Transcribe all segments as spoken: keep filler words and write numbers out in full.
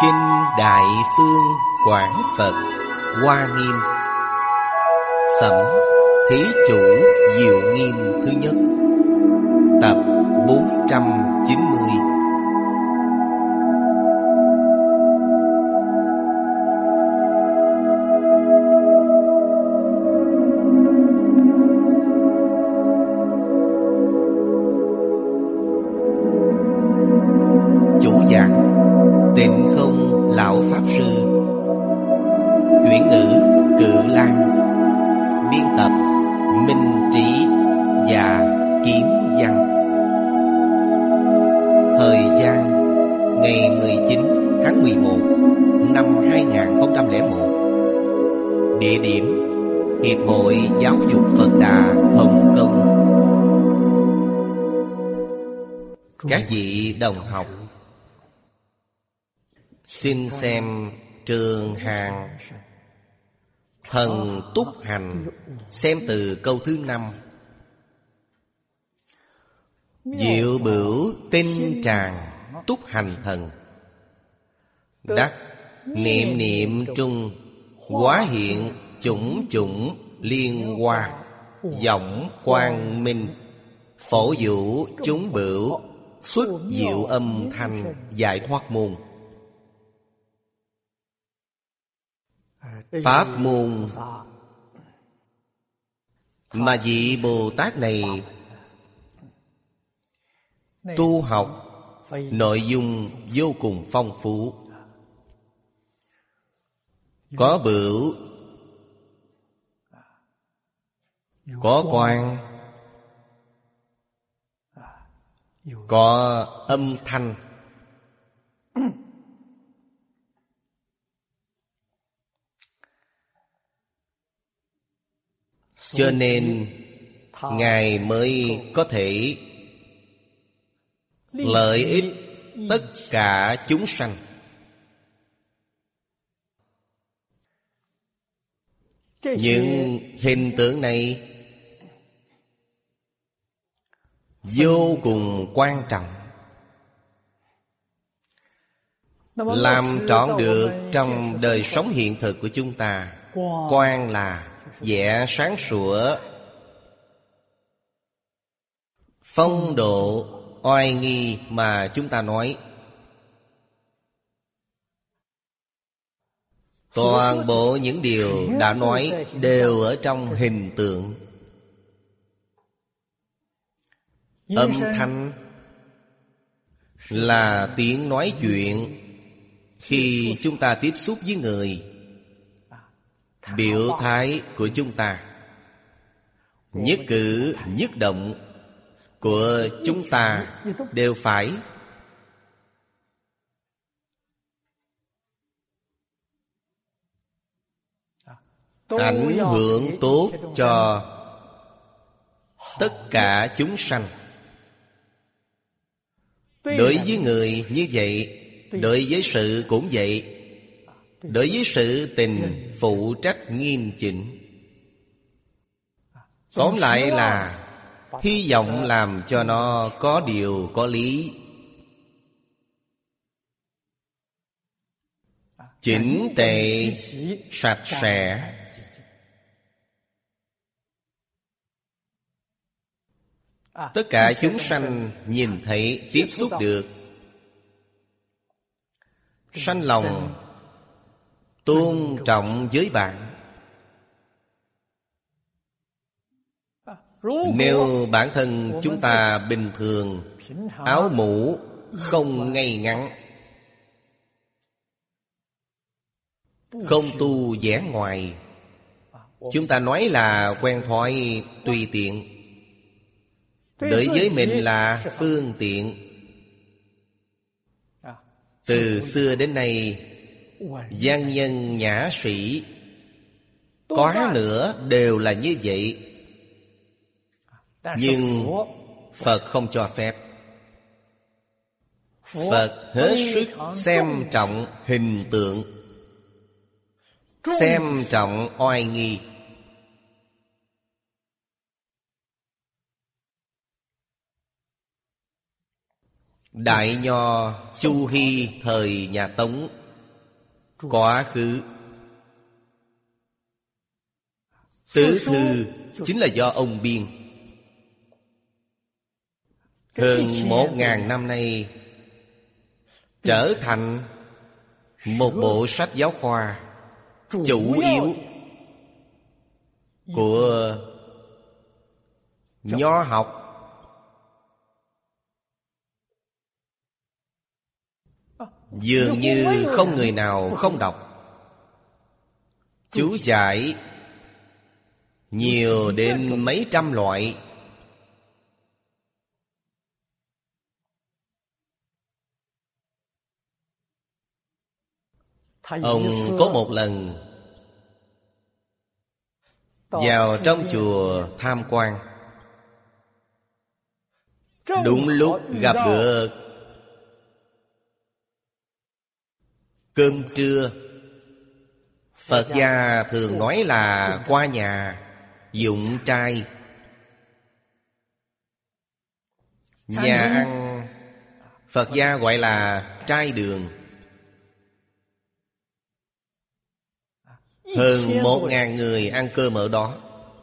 Kinh Đại Phương Quảng Phật Hoa Nghiêm, phẩm Thí Chủ Diệu Nghiêm thứ nhất, tập bốn trăm chín mươi. Chủ giảng Tịnh Không Lão Pháp Sư, chuyển ngữ Cự Lan, biên tập Minh Trí và Kiếm Văn. Thời gian ngày mười chín tháng mười một năm hai nghìn không trăm lẻ một. Địa điểm Hiệp hội Giáo dục Phật Đà Hồng Kông. Các vị đồng học, xin xem Trường Hàng Thần Túc Hành, xem từ câu thứ năm. Diệu bửu tinh tràng túc hành thần, đắc niệm niệm trung, hóa hiện chủng chủng liên hoa, giọng quang minh, phổ vũ chúng bửu, xuất diệu âm thanh giải thoát môn. Pháp môn mà vị Bồ Tát này tu học, nội dung vô cùng phong phú. Có bửu, có quang, có âm thanh. Cho nên Ngài mới có thể lợi ích tất cả chúng sanh. Những hình tượng này vô cùng quan trọng, làm trọn được trong đời sống hiện thực của chúng ta. Quang là vẻ sáng sủa, phong độ, oai nghi mà chúng ta nói. Toàn bộ những điều đã nói đều ở trong hình tượng. Âm thanh là tiếng nói chuyện khi chúng ta tiếp xúc với người. Biểu thái của chúng ta, nhất cử nhất động của chúng ta đều phải ảnh hưởng tốt cho tất cả chúng sanh. Đối với người như vậy, đối với sự cũng vậy. Đối với sự tình phụ trách nghiêm chỉnh. Tóm lại là hy vọng làm cho nó có điều có lý, chỉnh tề, sạch sẽ. Tất cả chúng sanh nhìn thấy, tiếp xúc được, sanh lòng tôn trọng với bạn. Nếu bản thân chúng ta bình thường, áo mũ không ngay ngắn, không tu vẻ ngoài, chúng ta nói là quen thói tùy tiện, đối với mình là phương tiện. Từ xưa đến nay, văn nhân nhã sĩ quá nữa đều là như vậy. Nhưng Phật không cho phép. Phật hết sức xem trọng hình tượng, xem trọng oai nghi. Đại Nho Chu Hy thời nhà Tống quá khứ. Tứ thư chính là do ông biên. Hơn một ngàn năm nay trở thành một bộ sách giáo khoa chủ yếu của nho học. Dường như không người nào không đọc. Chú giải nhiều đến mấy trăm loại. Ông có một lần vào trong chùa tham quan, đúng lúc gặp bữa cơm trưa. Phật gia thường nói là qua nhà dụng trai. Nhà ăn Phật gia gọi là trai đường. Hơn một ngàn người ăn cơm ở đó.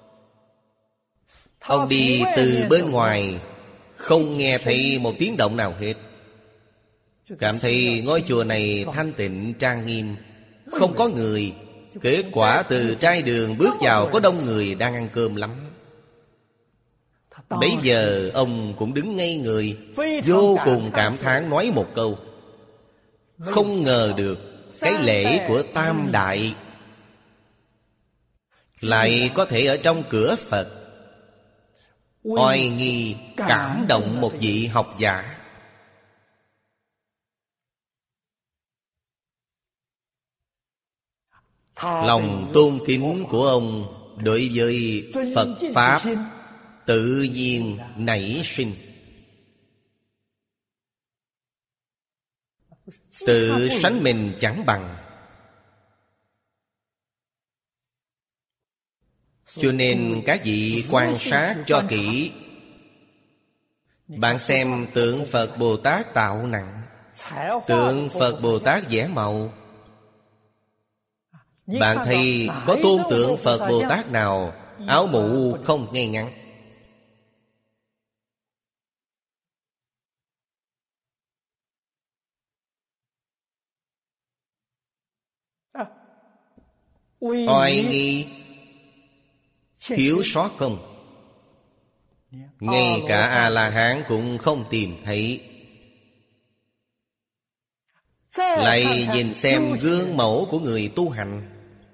Ông đi từ bên ngoài, không nghe thấy một tiếng động nào hết. Cảm thấy ngôi chùa này thanh tịnh trang nghiêm, không có người. Kết quả từ trai đường bước vào có đông người đang ăn cơm lắm. Bấy giờ ông cũng đứng ngây người, vô cùng cảm thán nói một câu: không ngờ được cái lễ của Tam Đại lại có thể ở trong cửa Phật. Oai nghi cảm động một vị học giả. Lòng tôn kính của ông đối với Phật Pháp tự nhiên nảy sinh. Tự sánh mình chẳng bằng. Cho nên các vị quan sát cho kỹ. Bạn xem tượng Phật Bồ Tát tạo nặng, tượng Phật Bồ Tát vẽ màu. Bạn thấy có tôn tượng Phật Bồ Tát nào áo mũ không ngay ngắn? Oai nghi thiếu sót không? Ngay cả A-la-hán cũng không tìm thấy. Lại nhìn xem gương mẫu của người tu hành.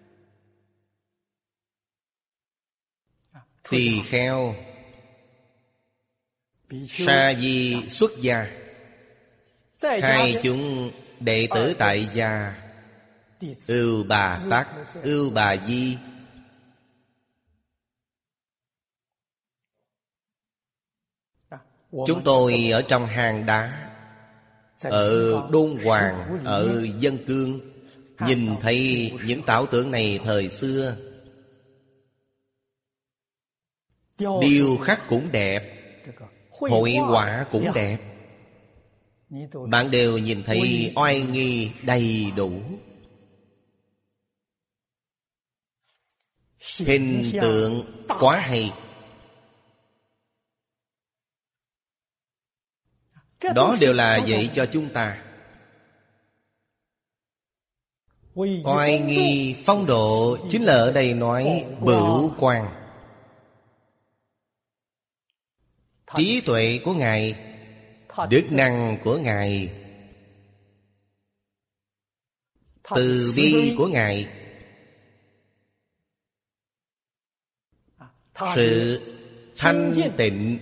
Tỳ kheo, sa di xuất gia, hai chúng đệ tử tại gia, Ưu Bà Tắc, Ưu Bà Di. Chúng tôi ở trong hang đá, ở Đôn Hoàng, ở Dân Cương, nhìn thấy những tạo tượng này thời xưa. Điêu khắc cũng đẹp, hội họa cũng đẹp. Bạn đều nhìn thấy oai nghi đầy đủ. Hình tượng quá hay. Đó đều là dạy cho chúng ta. Oai nghi phong độ chính là ở đây nói bửu quang. Trí tuệ của Ngài, đức năng của Ngài, từ bi của Ngài, sự thanh tịnh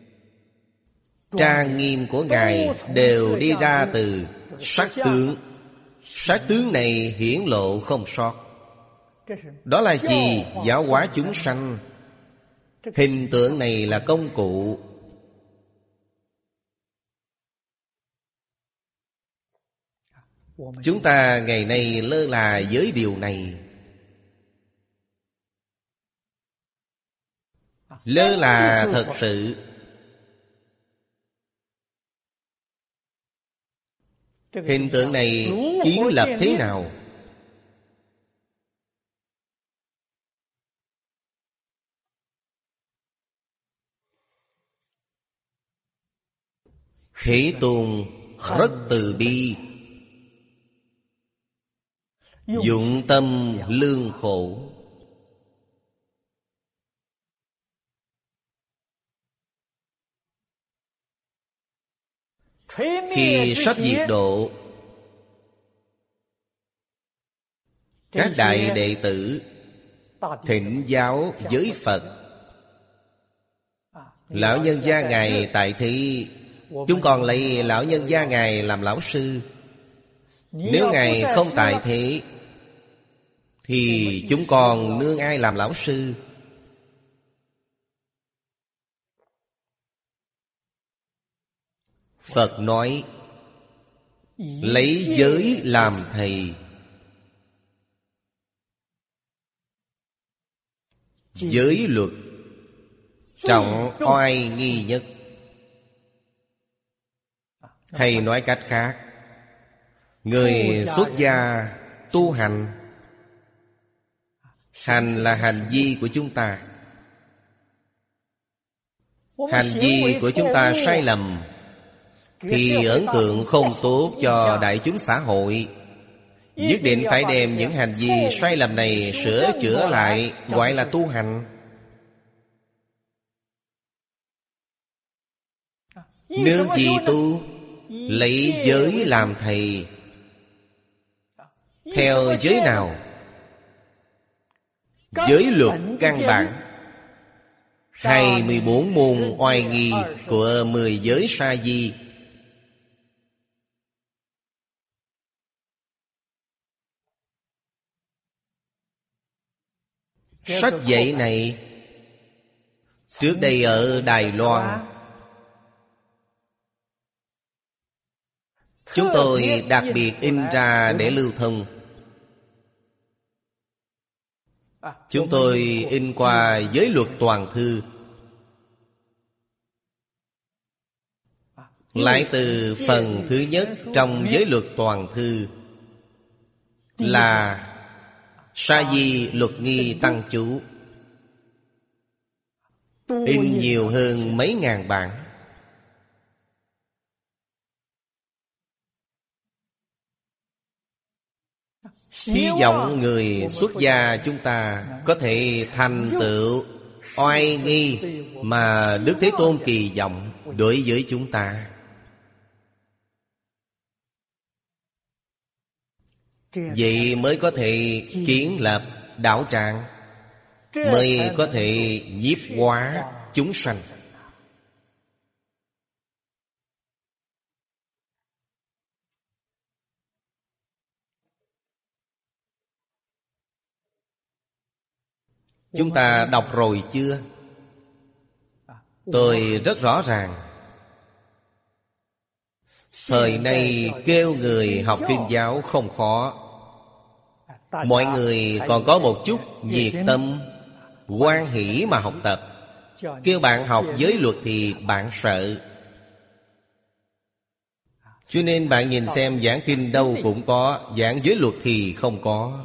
trang nghiêm của Ngài đều đi ra từ sắc tướng. Sắc tướng này hiển lộ không sót. Đó là gì? Giáo hóa chúng sanh. Hình tượng này là công cụ. Chúng ta ngày nay lơ là với điều này. Lơ là thật sự. Hình tượng này kiến lập thế nào? Thế Tôn rất từ bi, dụng tâm lương khổ. Khi sắp diệt độ, các đại đệ tử thỉnh giáo với Phật. Lão nhân gia Ngài tại thị, chúng còn lấy lão nhân gia Ngài làm lão sư. Nếu Ngài không tại thế thì chúng còn nương ai làm lão sư? Phật nói lấy giới làm thầy. Giới luật trọng oai nghi nhất. Hay nói cách khác, người xuất gia tu hành, hành là hành vi của chúng ta. Hành vi của chúng ta sai lầm thì ấn tượng không tốt cho đại chúng xã hội. Nhất định phải đem những hành vi sai lầm này sửa chữa lại, gọi là tu hành. Nương gì tu? Lấy giới làm thầy. Theo giới nào? Giới luật căn bản, hay mười bốn môn oai nghi của mười giới sa di. Sách dạy này trước đây ở Đài Loan, chúng tôi đặc biệt in ra để lưu thông. Chúng tôi in qua giới luật toàn thư, lại từ phần thứ nhất trong giới luật toàn thư là sa di luật nghi tăng chú, in nhiều hơn mấy ngàn bản. Hy vọng người xuất gia chúng ta có thể thành tựu oai nghi mà Đức Thế Tôn kỳ vọng đối với chúng ta. Vậy mới có thể kiến lập đạo tràng, mới có thể nhiếp hóa chúng sanh. Chúng ta đọc rồi chưa? Tôi rất rõ ràng. Thời nay kêu người học kinh giáo không khó. Mọi người còn có một chút nhiệt tâm, hoan hỷ mà học tập. Kêu bạn học giới luật thì bạn sợ. Cho nên bạn nhìn xem giảng kinh đâu cũng có, giảng giới luật thì không có.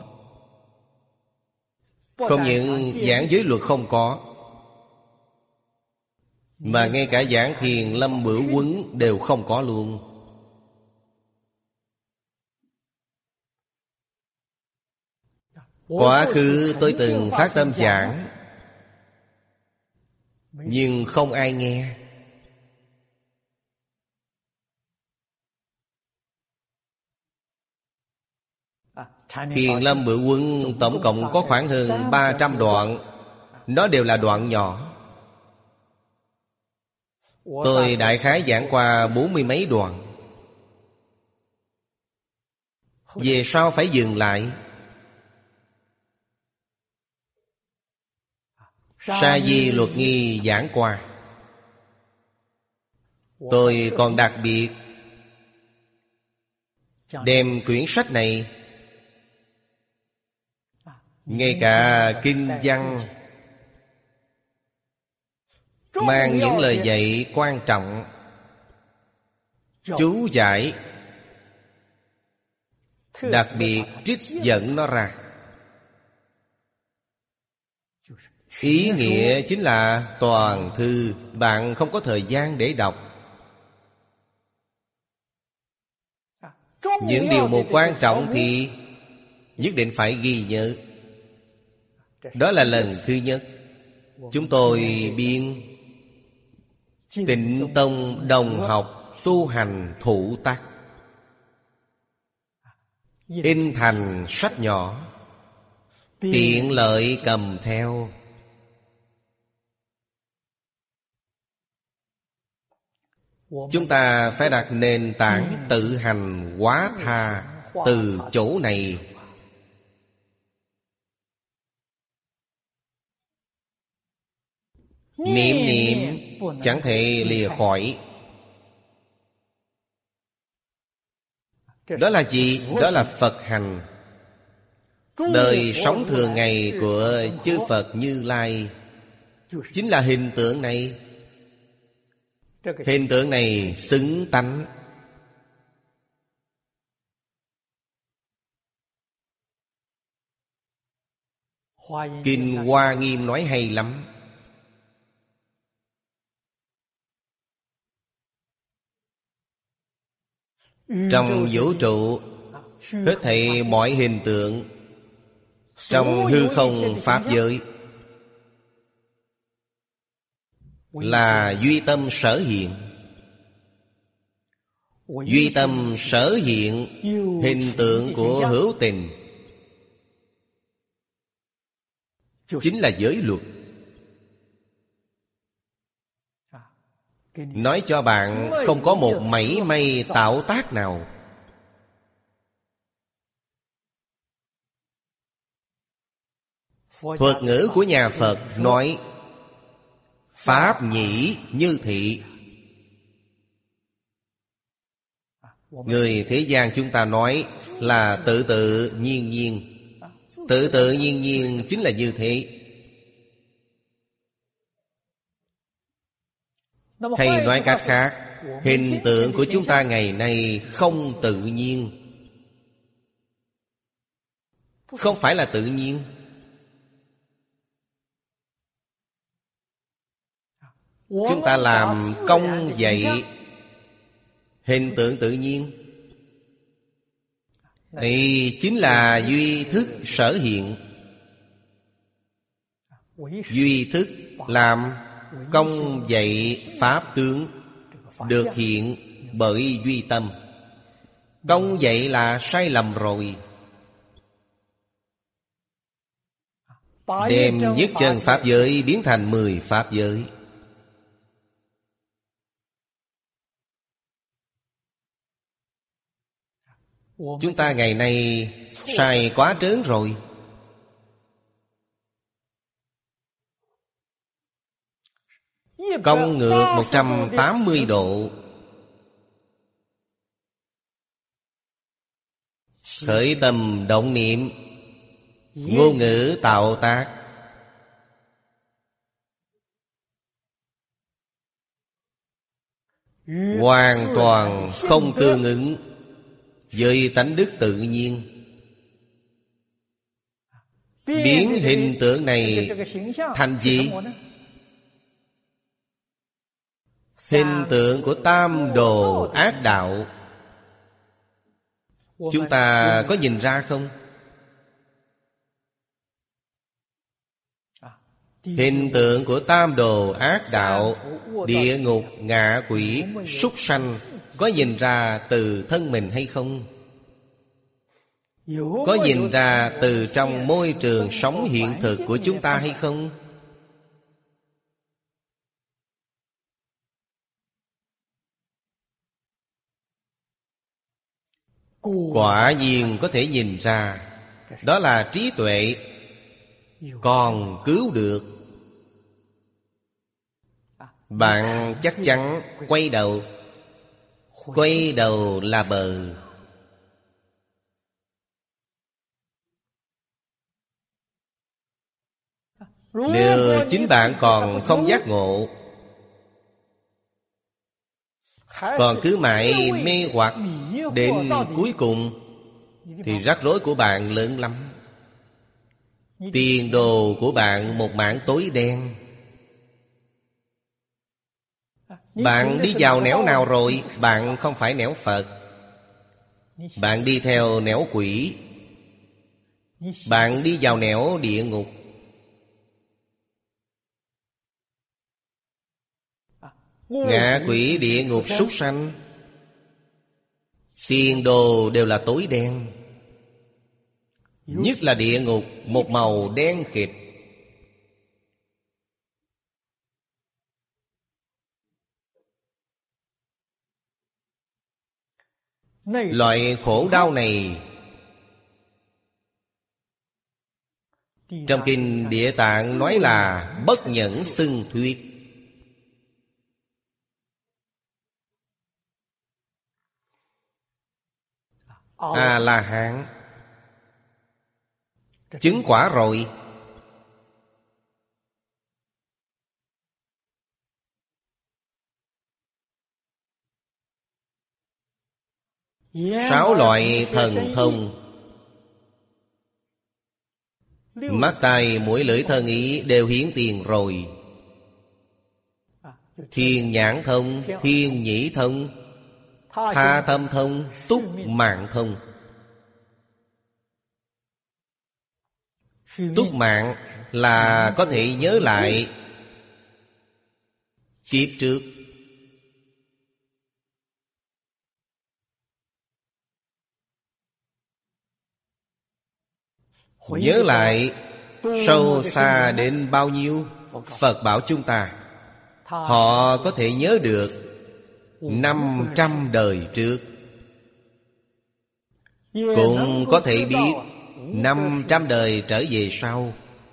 Không những giảng giới luật không có, mà ngay cả giảng Thiền Lâm Bửu Quấn đều không có luôn. Quá khứ tôi từng phát tâm giảng, nhưng không ai nghe. Thiền Lâm Bửu Quấn tổng cộng có khoảng hơn ba trăm đoạn. Nó đều là đoạn nhỏ. Tôi đại khái giảng qua bốn mươi mấy đoạn. Về sau phải dừng lại. Sa di luật nghi giảng qua. Tôi còn đặc biệt đem quyển sách này, ngay cả kinh văn, mang những lời dạy quan trọng, chú giải, đặc biệt trích dẫn nó ra. Ý nghĩa chính là toàn thư bạn không có thời gian để đọc. Những điều một quan trọng thì nhất định phải ghi nhớ. Đó là lần thứ nhất. Chúng tôi biên Tịnh Tông Đồng Học Tu Hành Thủ Tắc, in thành sách nhỏ, tiện lợi cầm theo. Chúng ta phải đặt nền tảng tự hành hóa tha từ chỗ này. Niệm niệm chẳng thể lìa khỏi. Đó là gì? Đó là Phật hành. Đời sống thường ngày của chư Phật Như Lai chính là hình tượng này. Hình tượng này xứng tánh. Kinh Hoa Nghiêm nói hay lắm. Trong vũ trụ, hết thảy mọi hình tượng trong hư không pháp giới là duy tâm sở hiện. Duy tâm sở hiện hình tượng của hữu tình chính là giới luật. Nói cho bạn không có một mảy may tạo tác nào. Thuật ngữ của nhà Phật nói pháp nhĩ như thị. Người thế gian chúng ta nói là tự tự nhiên nhiên. Tự tự nhiên nhiên chính là như thế. Hay nói cách khác, hình tượng của chúng ta ngày nay không tự nhiên. Không phải là tự nhiên. Chúng ta làm công dạy hình tượng tự nhiên, thì chính là duy thức sở hiện. Duy thức làm công dạy pháp tướng được hiện bởi duy tâm. Công dạy là sai lầm rồi. Đem nhất chân pháp giới biến thành mười pháp giới. Chúng ta ngày nay sai quá trớn rồi. Công ngược một trăm tám mươi độ. Khởi tâm động niệm, ngôn ngữ tạo tác, hoàn toàn không tương ứng với tánh đức tự nhiên. Biến hình tượng này thành gì? Hình tượng của tam đồ ác đạo. Chúng ta có nhìn ra không? Hình tượng của tam đồ ác đạo, địa ngục, ngạ quỷ, súc sanh, có nhìn ra từ thân mình hay không? Có nhìn ra từ trong môi trường sống hiện thực của chúng ta hay không? Quả nhiên có thể nhìn ra. Đó là trí tuệ còn cứu được. Bạn chắc chắn quay đầu. Quay đầu là bờ. Nếu chính bạn còn không giác ngộ, còn cứ mãi mê hoặc đến cuối cùng, thì rắc rối của bạn lớn lắm. Tiền đồ của bạn một mảng tối đen. Bạn đi vào nẻo nào rồi? Bạn không phải nẻo Phật. Bạn đi theo nẻo quỷ, bạn đi vào nẻo địa ngục. Ngạ quỷ địa ngục súc sanh, tiền đồ đều là tối đen. Nhất là địa ngục, một màu đen kịt. Loại khổ đau này trong kinh Địa Tạng nói là bất nhẫn xưng thuyết. A-la-hán chứng quả rồi, sáu loại thần thông, mắt tai mũi lưỡi thân ý đều hiển tiền rồi. Thiên nhãn thông, thiên nhĩ thông, tha tâm thông, túc mạng thông. Túc mạng là có thể nhớ lại kiếp trước. Nhớ lại sâu xa đến bao nhiêu, Phật bảo chúng ta họ có thể nhớ được năm trăm đời trước, cũng có thể biết năm trăm đời trở về sau.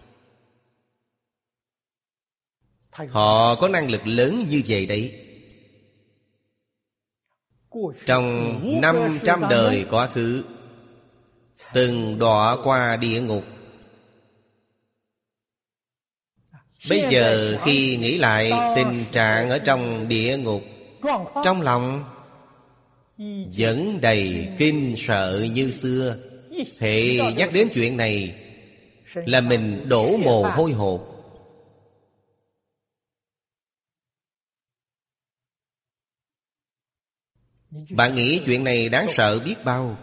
Họ có năng lực lớn như vậy đấy. Trong năm trăm đời quá khứ từng đọa qua địa ngục. Bây giờ khi nghĩ lại tình trạng ở trong địa ngục, trong lòng vẫn đầy kinh sợ như xưa. Hệ nhắc đến chuyện này là mình đổ mồ hôi hột. Bạn nghĩ chuyện này đáng sợ biết bao.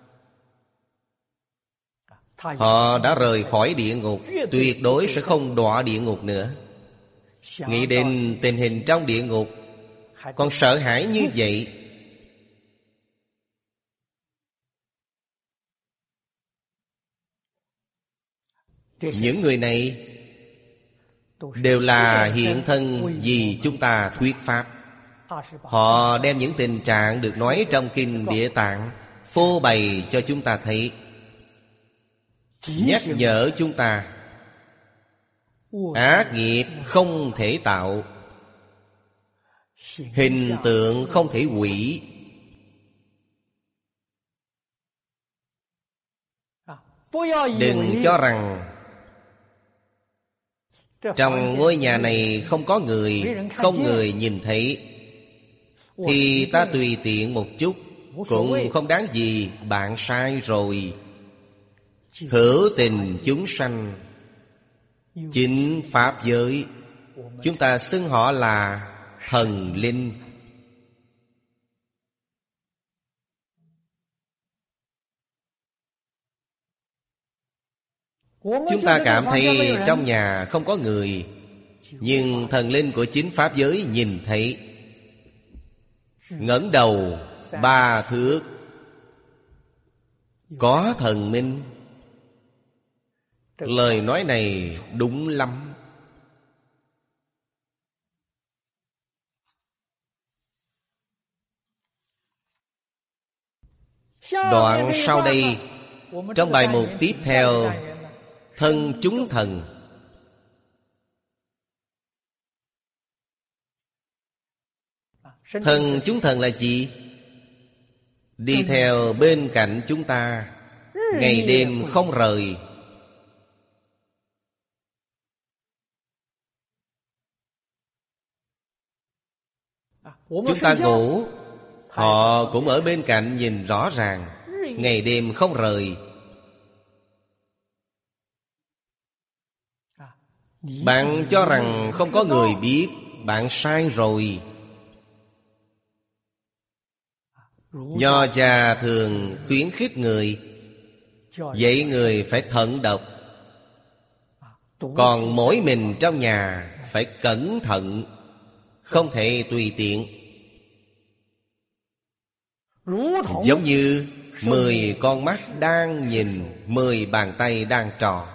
Họ đã rời khỏi địa ngục, tuyệt đối sẽ không đọa địa ngục nữa. Nghĩ đến tình hình trong địa ngục còn sợ hãi như vậy. Những người này đều là hiện thân vì chúng ta thuyết pháp. Họ đem những tình trạng được nói trong kinh Địa Tạng phô bày cho chúng ta thấy, nhắc nhở chúng ta ác nghiệp không thể tạo, hình tượng không thể hủy. Đừng cho rằng trong ngôi nhà này không có người, không người nhìn thấy, thì ta tùy tiện một chút cũng không đáng gì. Bạn sai rồi. Hữu tình chúng sanh, chính pháp giới, chúng ta xưng họ là thần linh. Chúng ta cảm thấy trong nhà không có người, nhưng thần linh của chính pháp giới nhìn thấy. Ngẩng đầu ba thước có thần minh. Lời nói này đúng lắm. Đoạn sau đây, trong bài mục tiếp theo, thân chúng thần. Thân chúng thần là gì? Đi theo bên cạnh chúng ta, ngày đêm không rời. Chúng ta ngủ, họ cũng ở bên cạnh nhìn rõ ràng, ngày đêm không rời. Bạn cho rằng không có người biết, bạn sai rồi. Nho gia thường khuyến khích người, dạy người phải thận độc. Còn mỗi mình trong nhà phải cẩn thận, không thể tùy tiện. Giống như mười con mắt đang nhìn, mười bàn tay đang trỏ.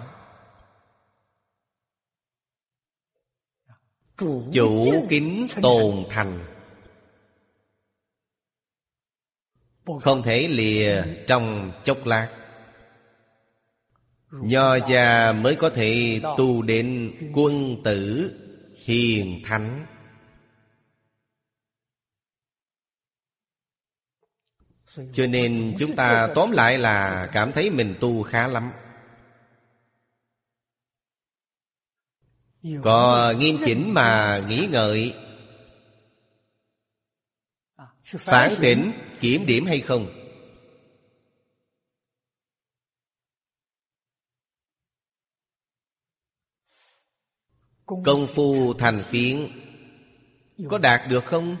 Chủ kính tồn thành, không thể lìa trong chốc lát. Nho gia mới có thể tu đến quân tử hiền thánh. Cho nên chúng ta tóm lại là cảm thấy mình tu khá lắm. Có nghiêm chỉnh mà nghĩ ngợi, phản tỉnh, kiểm điểm hay không? Công phu thành phiến có đạt được không?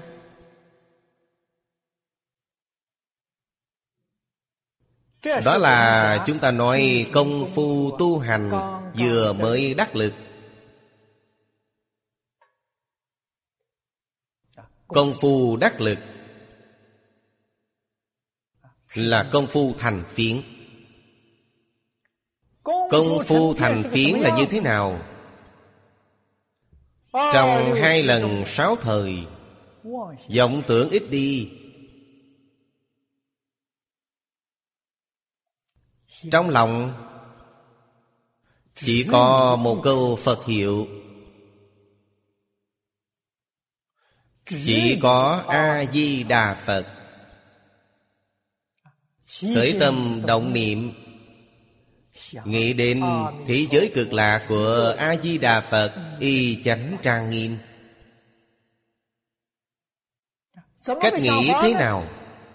Đó là chúng ta nói công phu tu hành vừa mới đắc lực. Công phu đắc lực là công phu thành phiến. Công phu thành phiến là như thế nào? Trong hai lần sáu thời, vọng tưởng ít đi. Trong lòng chỉ có một câu Phật hiệu, chỉ có A-di-đà Phật. Khởi tâm động niệm, nghĩ đến thế giới cực lạc của A-di-đà Phật y chánh trang nghiêm. Cách nghĩ thế nào?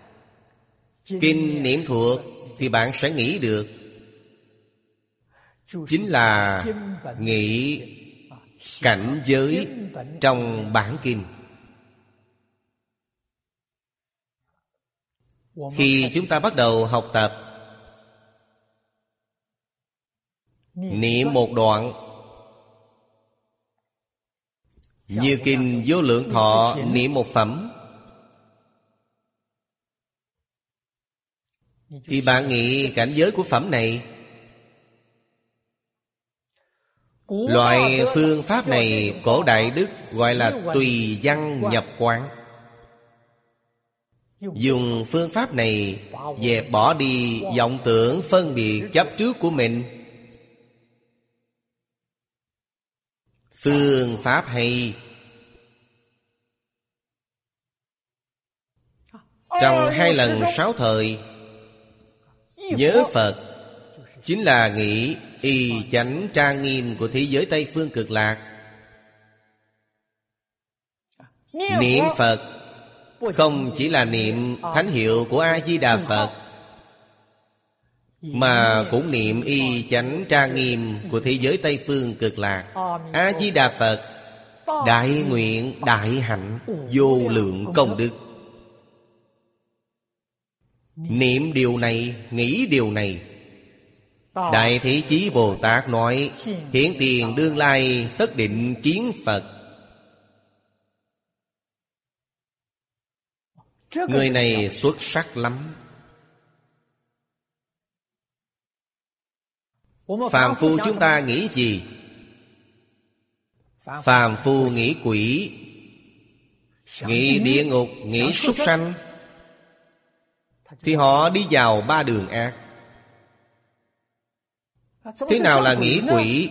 Kinh niệm thuộc thì bạn sẽ nghĩ được. Chính là nghĩ cảnh giới trong bản kinh. Khi chúng ta bắt đầu học tập, niệm một đoạn, như kinh Vô Lượng Thọ niệm một phẩm, thì bạn nghĩ cảnh giới của phẩm này, loại phương pháp này cổ đại đức gọi là tùy văn nhập quán. Dùng phương pháp này dẹp bỏ đi vọng tưởng phân biệt chấp trước của mình. Phương pháp hay. Trong hai lần sáu thời, nhớ Phật chính là nghĩ y chánh trang nghiêm của thế giới Tây Phương Cực Lạc. Niệm Phật không chỉ là niệm thánh hiệu của A-di-đà Phật, mà cũng niệm y chánh trang nghiêm của thế giới Tây Phương Cực Lạc. A-di-đà Phật đại nguyện đại hạnh vô lượng công đức. Niệm điều này, nghĩ điều này. Đại Thế Chí Bồ Tát nói, hiện tiền đương lai tất định kiến Phật. Người này xuất sắc lắm. Phàm phu chúng ta nghĩ gì? Phàm phu nghĩ quỷ, nghĩ địa ngục, nghĩ súc sanh, thì họ đi vào ba đường ác. Thế nào là nghĩ quỷ?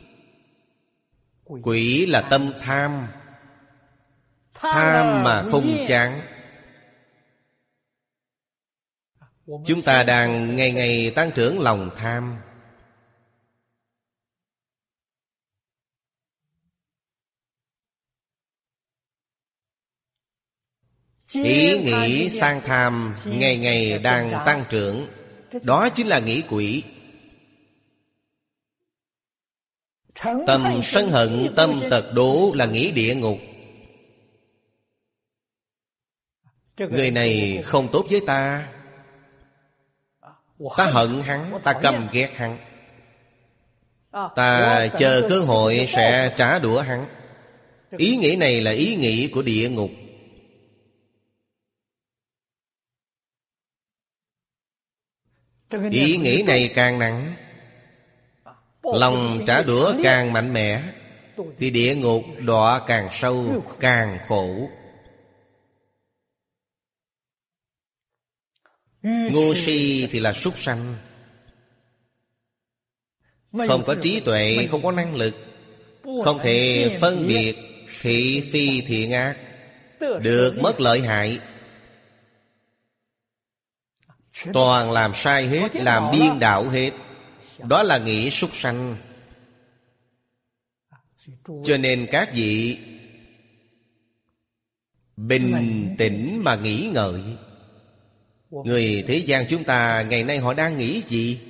Quỷ là tâm tham, tham mà không chán. Chúng ta đang ngày ngày tăng trưởng lòng tham. Ý nghĩ sang tham ngày ngày đang tăng trưởng. Đó chính là nghĩ quỷ. Tâm sân hận, tâm tật đố là nghĩ địa ngục. Người này không tốt với ta, ta hận hắn, ta căm ghét hắn, ta chờ cơ hội sẽ trả đũa hắn. Ý nghĩ này là ý nghĩ của địa ngục. Ý nghĩ này càng nặng, lòng trả đũa càng mạnh mẽ, thì địa ngục đọa càng sâu, càng khổ. Ngu si thì là súc sanh, không có trí tuệ, không có năng lực, không thể phân biệt thị phi thiện ác, được mất lợi hại, toàn làm sai hết, làm điên đảo hết. Đó là nghĩ súc sanh. Cho nên các vị bình tĩnh mà nghĩ ngợi. Người thế gian chúng ta ngày nay họ đang nghĩ gì?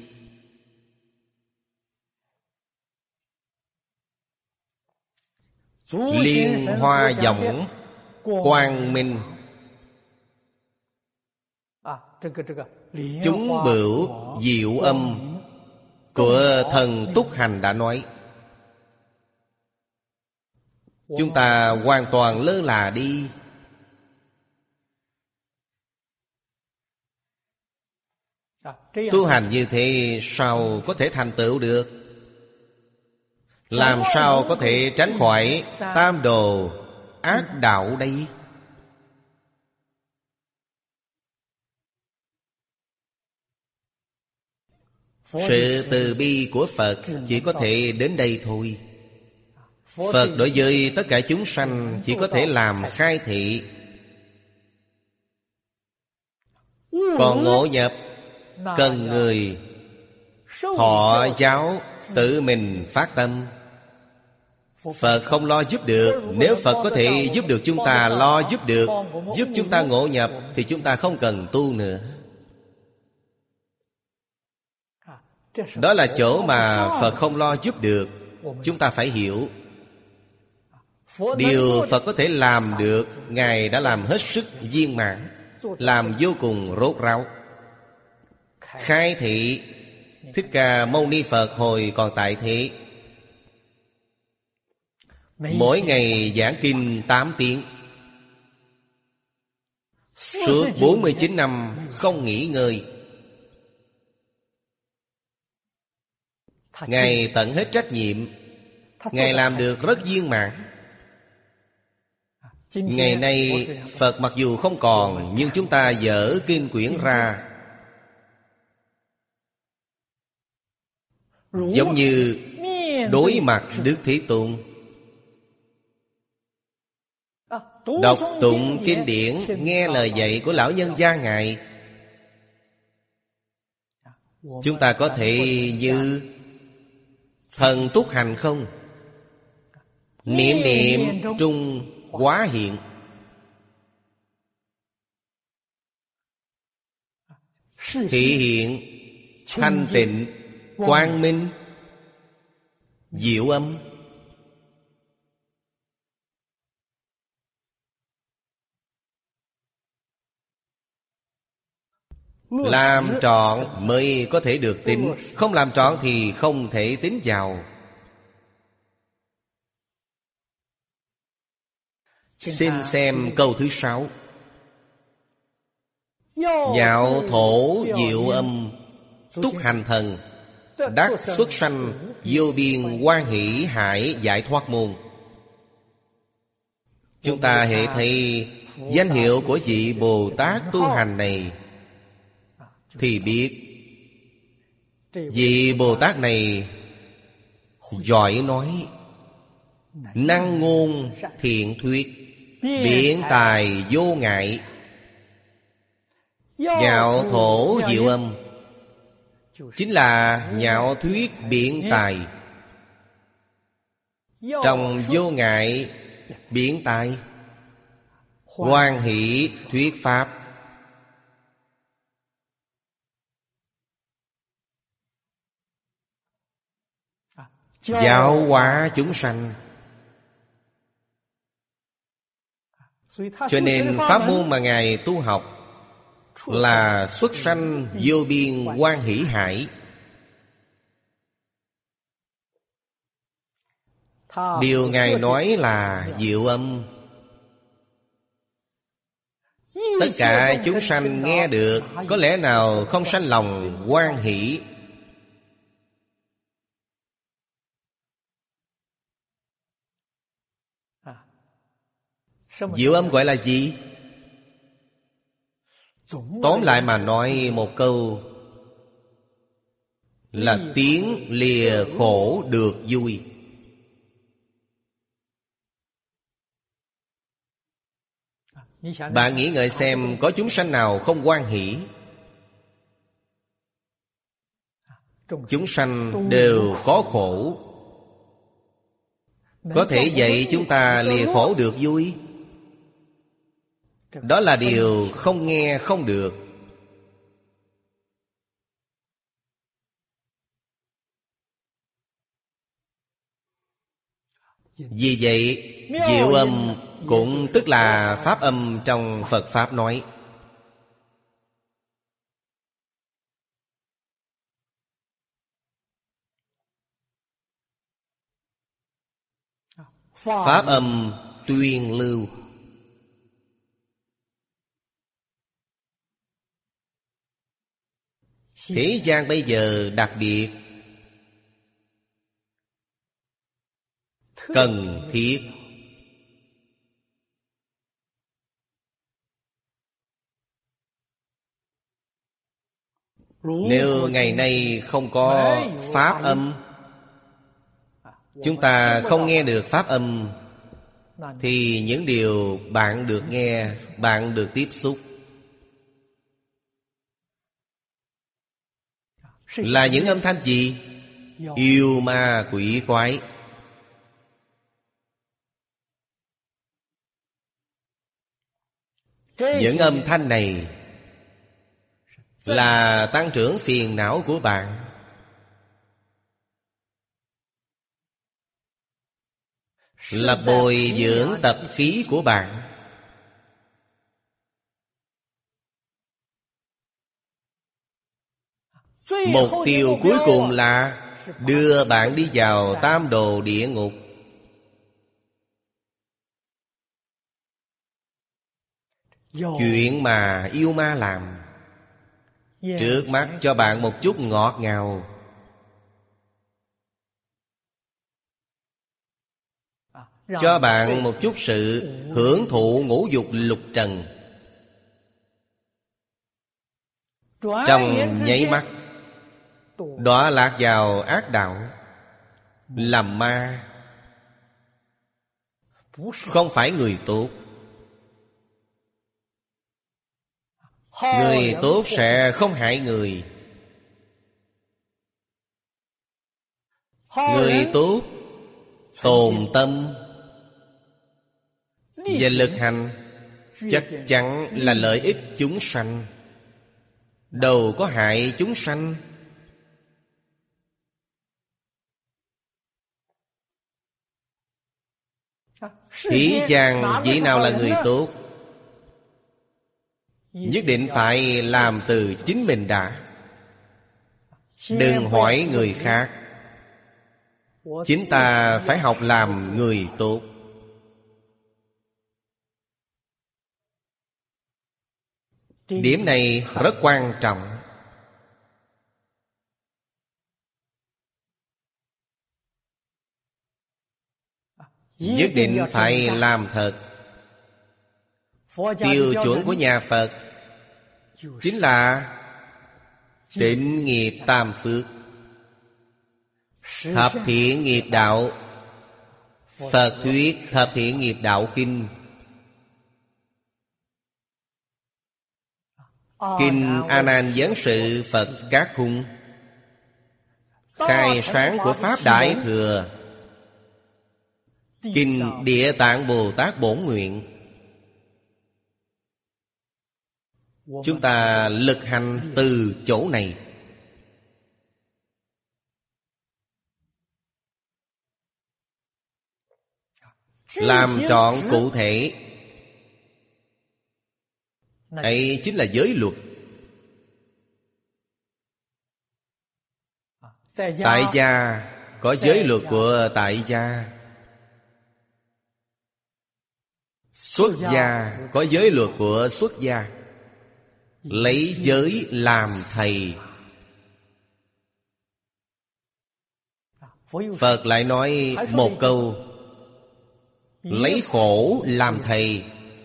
Liên hoa giọng quang minh, chúng bửu diệu âm của thần Túc Hành đã nói. Chúng ta hoàn toàn lơ là đi. Tu hành như thế sao có thể thành tựu được? Làm sao có thể tránh khỏi tam đồ ác đạo đây? Sự từ bi của Phật chỉ có thể đến đây thôi. Phật đối với tất cả chúng sanh chỉ có thể làm khai thị. Còn ngộ nhập cần người thọ giáo tự mình phát tâm. Phật không lo giúp được. Nếu Phật có thể giúp được chúng ta, lo giúp được, giúp chúng ta ngộ nhập, thì chúng ta không cần tu nữa. Đó là chỗ mà Phật không lo giúp được. Chúng ta phải hiểu. Điều Phật có thể làm được, Ngài đã làm hết sức viên mãn, làm vô cùng rốt ráo. Khai thị Thích Ca Mâu Ni Phật hồi còn tại thế, mỗi ngày giảng kinh tám tiếng, suốt bốn mươi chín năm không nghỉ ngơi. Ngài tận hết trách nhiệm, Ngài làm được rất viên mãn. Ngày nay Phật mặc dù không còn, nhưng chúng ta dở kinh quyển ra, giống như đối mặt Đức Thế Tôn, đọc tụng kinh điển, nghe lời dạy của lão nhân gia Ngài. Chúng ta có thể như thần Túc Hành không? Niệm niệm trung hóa hiện. Thị hiện thanh tịnh, quang minh, diệu âm. Làm trọn mới có thể được tín, không làm trọn thì không thể tín vào. Xin xem câu thứ sáu. Dạo thổ diệu âm túc hành thần, đắc xuất sanh vô biên hoan hỷ hải giải thoát môn. Chúng ta hệ thấy danh hiệu của vị Bồ Tát tu hành này thì biết vị Bồ Tát này giỏi nói, năng ngôn thiện thuyết, biện tài vô ngại. Nhạo thổ diệu âm chính là nhạo thuyết biện tài. Trong vô ngại biện tài, hoan hỷ thuyết pháp. Giáo hóa chúng sanh. Cho nên pháp môn mà Ngài tu học là xuất sanh vô biên hoan hỷ hải. Điều Ngài nói là diệu âm. Tất cả chúng sanh nghe được, có lẽ nào không sanh lòng hoan hỷ? Diệu âm gọi là gì? Tóm lại mà nói một câu là tiếng lìa khổ được vui. Bạn nghĩ ngợi xem, có chúng sanh nào không hoan hỷ? Chúng sanh đều có khổ. Có thể dạy chúng ta lìa khổ được vui. Đó là điều không nghe không được. Vì vậy, diệu âm cũng tức là pháp âm trong Phật Pháp nói. Pháp âm tuyên lưu. Thế gian bây giờ đặc biệt cần thiết. Nếu ngày nay không có pháp âm, chúng ta không nghe được pháp âm, thì những điều bạn được nghe, bạn được tiếp xúc là những âm thanh gì? Yêu ma quỷ quái. Những âm thanh này là tăng trưởng phiền não của bạn, là bồi dưỡng tập khí của bạn. Mục tiêu cuối cùng là đưa bạn đi vào tam đồ địa ngục. Chuyện mà yêu ma làm, trước mắt cho bạn một chút ngọt ngào, cho bạn một chút sự hưởng thụ ngũ dục lục trần. Trong nháy mắt đọa lạc vào ác đạo, làm ma. Không phải người tốt. Người tốt sẽ không hại người. Người tốt tồn tâm và lực hành, chắc chắn là lợi ích chúng sanh, đâu có hại chúng sanh. Thế gian vị nào là người tốt? Nhất định phải làm từ chính mình đã. Đừng hỏi người khác. Chính ta phải học làm người tốt. Điểm này rất quan trọng. Nhất định phải làm thật. Tiêu chuẩn của nhà Phật chính là tịnh nghiệp tam phước, thập thiện nghiệp đạo. Phật thuyết thập thiện nghiệp đạo kinh. Kinh A Nan Giáng Sự Phật Các Khung, khai sáng của Pháp Đại Thừa. Kinh Địa Tạng Bồ Tát Bổn Nguyện. Chúng ta lực hành từ chỗ này. Làm trọn cụ thể. ấy chính là giới luật. Tại gia có giới luật của tại gia, xuất gia có giới luật của xuất gia. Lấy giới làm thầy. Phật lại nói một câu: lấy khổ làm thầy.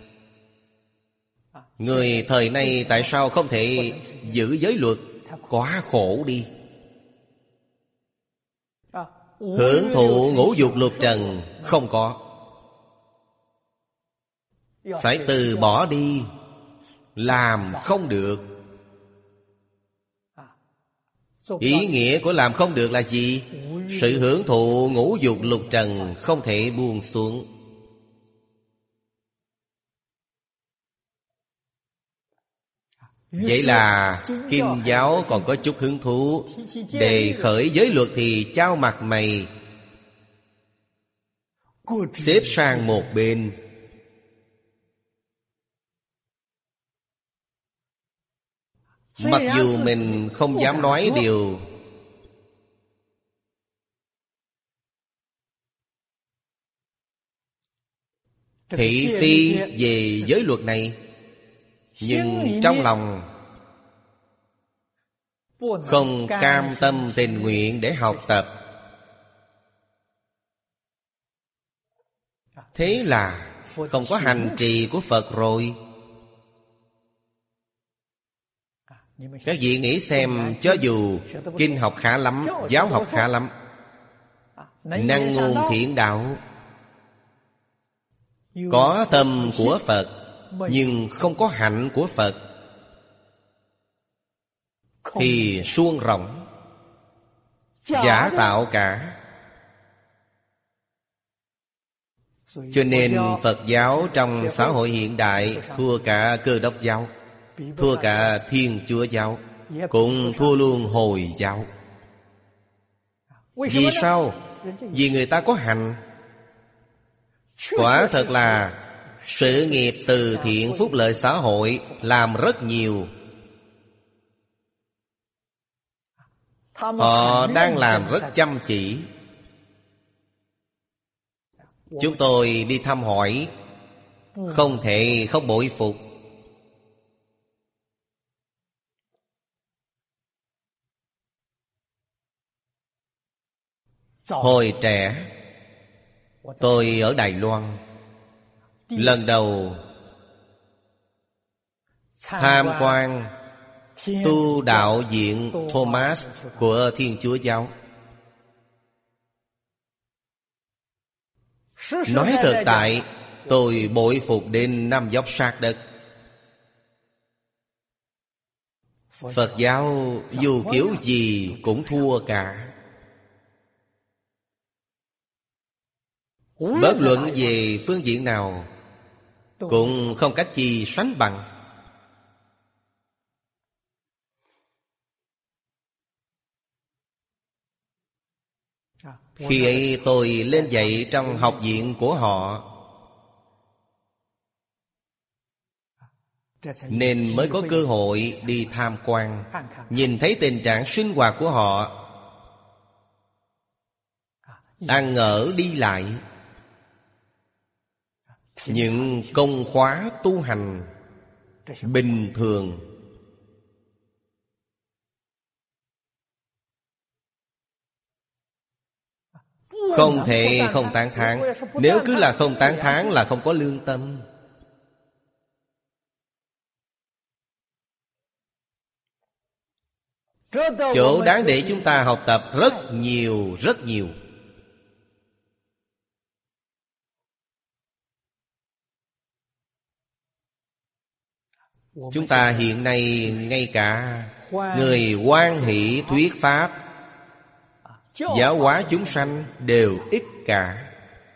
Người thời nay tại sao không thể giữ giới luật? Quá khổ đi. Hưởng thụ ngũ dục lục trần không có, phải từ bỏ đi. Làm không được. Ý nghĩa của làm không được là gì? Sự hưởng thụ ngũ dục lục trần không thể buông xuống. Vậy là Kinh giáo còn có chút hứng thú. Đề khởi giới luật thì trao mặt mày, xếp sang một bên. Mặc dù mình không dám nói điều thị phi về giới luật này, nhưng trong lòng không cam tâm tình nguyện để học tập. Thế là không có hành trì của Phật rồi. Các vị nghĩ xem, cho dù kinh học khá lắm, giáo học khá lắm, năng ngôn thiện đạo, có tâm của Phật nhưng không có hạnh của Phật thì suông rỗng, giả tạo cả. Cho nên Phật giáo trong xã hội hiện đại thua cả Cơ Đốc giáo, thua cả Thiên Chúa giáo, cũng thua luôn Hồi giáo. Vì sao? Vì người ta có hành. Quả thật là sự nghiệp từ thiện phúc lợi xã hội làm rất nhiều. Họ đang làm rất chăm chỉ. Chúng tôi đi thăm hỏi, không thể không bội phục. Hồi trẻ, tôi ở Đài Loan, lần đầu tham quan tu đạo viện Thomas của Thiên Chúa giáo. Nói thực tại, tôi bội phục đến năm dốc sát đất. Phật giáo dù kiểu gì cũng thua cả. Bất luận về phương diện nào cũng không cách gì sánh bằng. Khi ấy tôi lên dạy trong học viện của họ, nên mới có cơ hội đi tham quan, nhìn thấy tình trạng sinh hoạt của họ, ăn ở đi lại, những công khóa tu hành bình thường. Không thể không tán thán. Nếu cứ là không tán thán là không có lương tâm. Chỗ đáng để chúng ta học tập rất nhiều, rất nhiều. Chúng ta hiện nay ngay cả người hoan hỷ thuyết pháp, giáo hóa chúng sanh đều ít cả.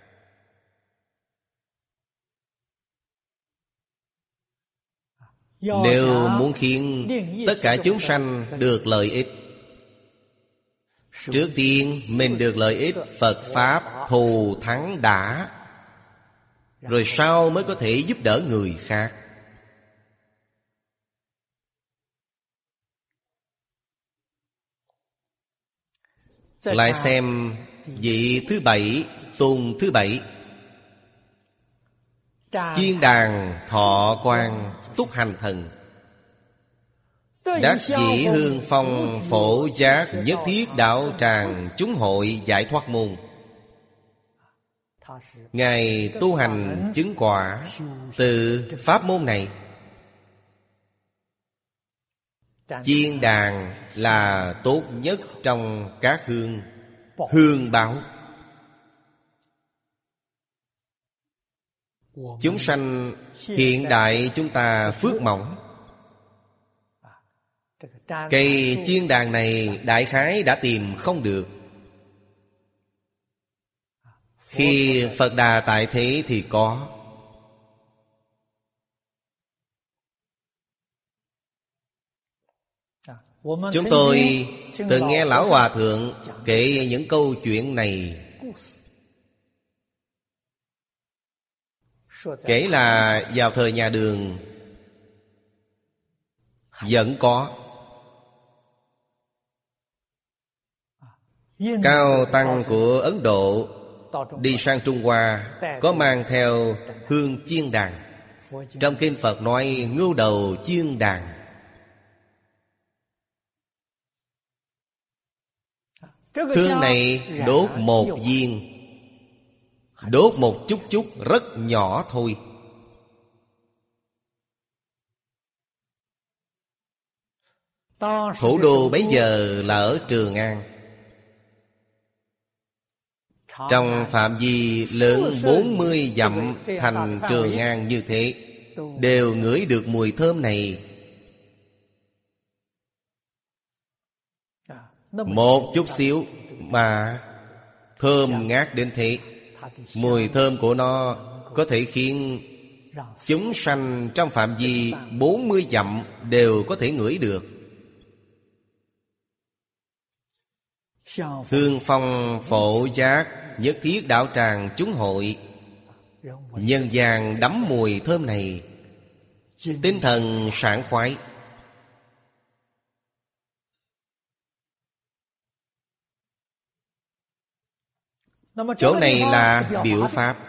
Nếu muốn khiến tất cả chúng sanh được lợi ích, trước tiên mình được lợi ích Phật Pháp thù thắng đã, rồi sau mới có thể giúp đỡ người khác. Lại xem vị thứ bảy, tôn thứ bảy. Chiên đàn thọ quan túc hành thần, đắc dĩ hương phong phổ giác, nhất thiết đạo tràng chúng hội giải thoát môn. Ngài tu hành chứng quả từ pháp môn này. Chiên đàn là tốt nhất trong các hương, hương báo. Chúng sanh hiện đại chúng ta phước mỏng. Cây chiên đàn này đại khái đã tìm không được. Khi Phật Đà tại thế thì có. Chúng tôi từng nghe Lão Hòa Thượng kể những câu chuyện này. Kể là vào thời nhà Đường vẫn có. Cao tăng của Ấn Độ đi sang Trung Hoa có mang theo hương chiên đàn. Trong kinh Phật nói ngưu đầu chiên đàn. Hương này đốt một viên, đốt một chút chút rất nhỏ thôi. Thủ đô bấy giờ là ở Trường An. Trong phạm vi lớn bốn mươi dặm thành Trường An như thế, đều ngửi được mùi thơm này. Một chút xíu mà thơm ngát đến thế. Mùi thơm của nó có thể khiến chúng sanh trong phạm vi bốn mươi dặm đều có thể ngửi được. Hương phong phổ giác, nhất thiết đạo tràng chúng hội. Nhân gian đắm mùi thơm này, tinh thần sảng khoái. Chỗ này là biểu pháp.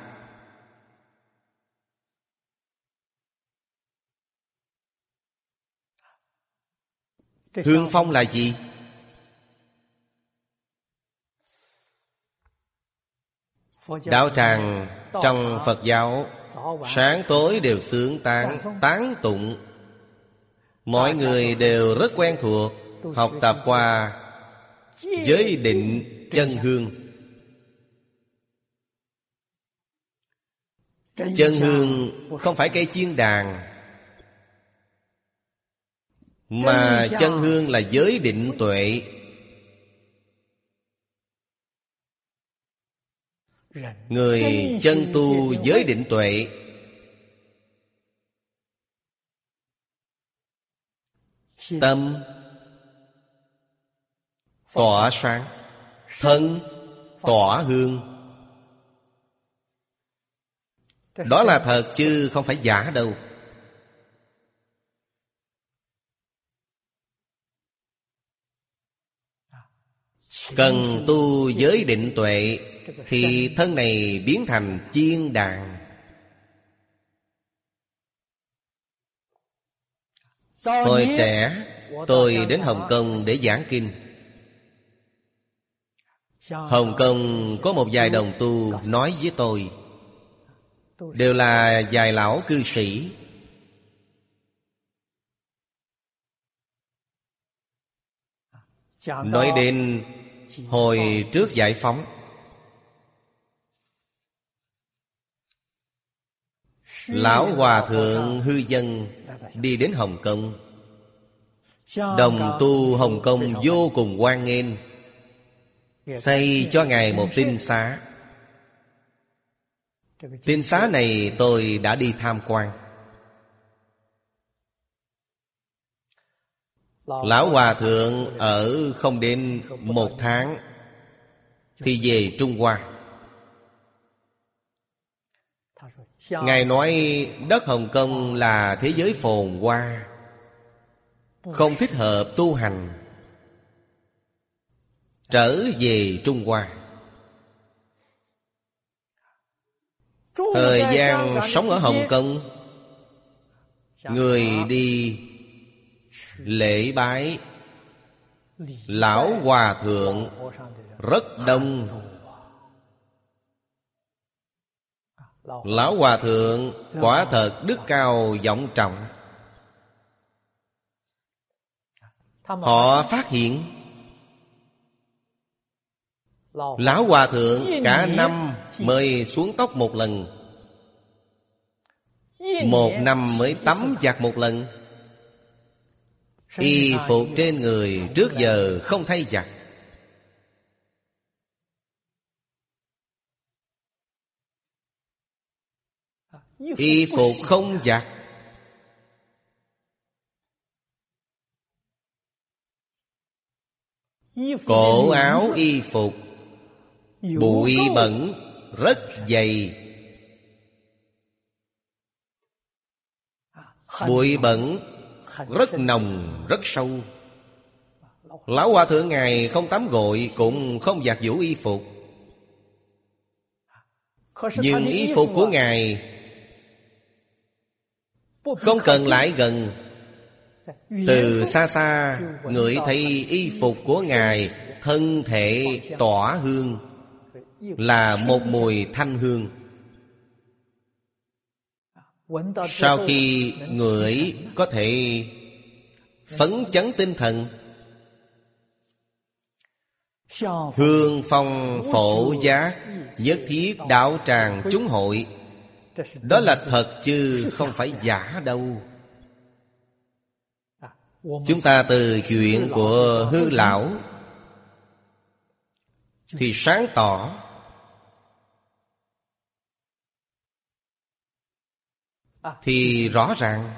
Hương phong là gì? Đạo tràng trong Phật giáo sáng tối đều xướng tán, tán tụng. Mọi người đều rất quen thuộc, học tập qua giới định chân hương. Chân hương không phải cây chiên đàn, mà chân hương là giới định tuệ. Người chân tu giới định tuệ, tâm tỏa sáng, thân tỏa hương. Đó là thật chứ không phải giả đâu. Cần tu giới định tuệ thì thân này biến thành chiên đàn. Hồi trẻ tôi đến Hồng Kông để giảng kinh. Hồng Kông có một vài đồng tu nói với tôi, đều là vài lão cư sĩ. Nói đến hồi trước giải phóng, Lão Hòa Thượng Hư Dân đi đến Hồng Kông. Đồng tu Hồng Kông vô cùng hoan nghênh, xây cho Ngài một tinh xá. Tinh xá này tôi đã đi tham quan. Lão Hòa Thượng ở không đến một tháng thì về Trung Hoa. Ngài nói đất Hồng Kông là thế giới phồn hoa, không thích hợp tu hành. trở về Trung Hoa. Thời gian sống ở Hồng Kông, người đi lễ bái Lão Hòa Thượng rất đông. Lão Hòa Thượng quả thật đức cao vọng trọng. Họ phát hiện Lão Hòa Thượng cả năm mới xuống tóc một lần, một năm mới tắm giặt một lần. Y phục trên người trước giờ không thay giặt. Y phục không giặt, cổ áo y phục bụi bẩn rất dày. Bụi bẩn rất nồng, rất sâu. Lão Hòa Thượng Ngài không tắm gội, cũng không giặt giũ y phục. Nhưng y phục của Ngài không cần lại gần, từ xa xa ngửi thấy y phục của Ngài thân thể tỏa hương, là một mùi thanh hương. Sau khi ngửi có thể phấn chấn tinh thần. Hương phong phổ giác, nhất thiết đạo tràng chúng hội. Đó là thật chứ không phải giả đâu. Chúng ta từ chuyện của Hư Lão thì sáng tỏ. Thì rõ ràng.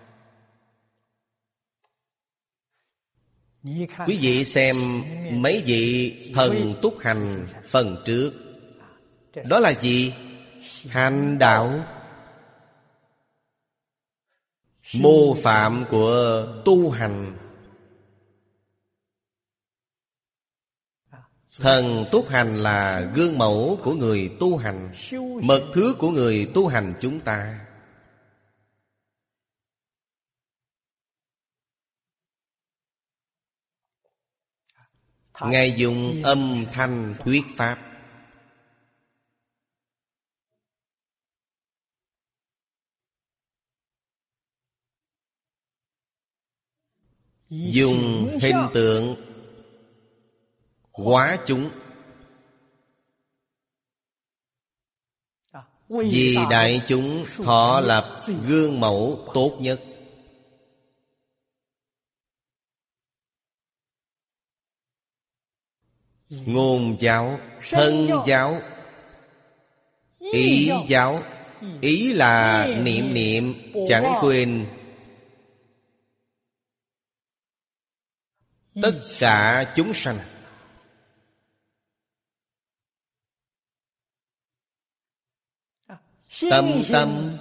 Quý vị xem mấy vị thần túc hành phần trước. Đó là gì? Hành đạo, mô phạm của tu hành. Thần túc hành là gương mẫu của người tu hành, mật thước của người tu hành chúng ta. Ngài dùng âm thanh thuyết pháp. Dùng hình tượng hóa chúng. Vì đại chúng thọ lập gương mẫu tốt nhất. Ngôn giáo, thân giáo, ý giáo. Ý là niệm niệm chẳng quên tất cả chúng sanh. Tâm tâm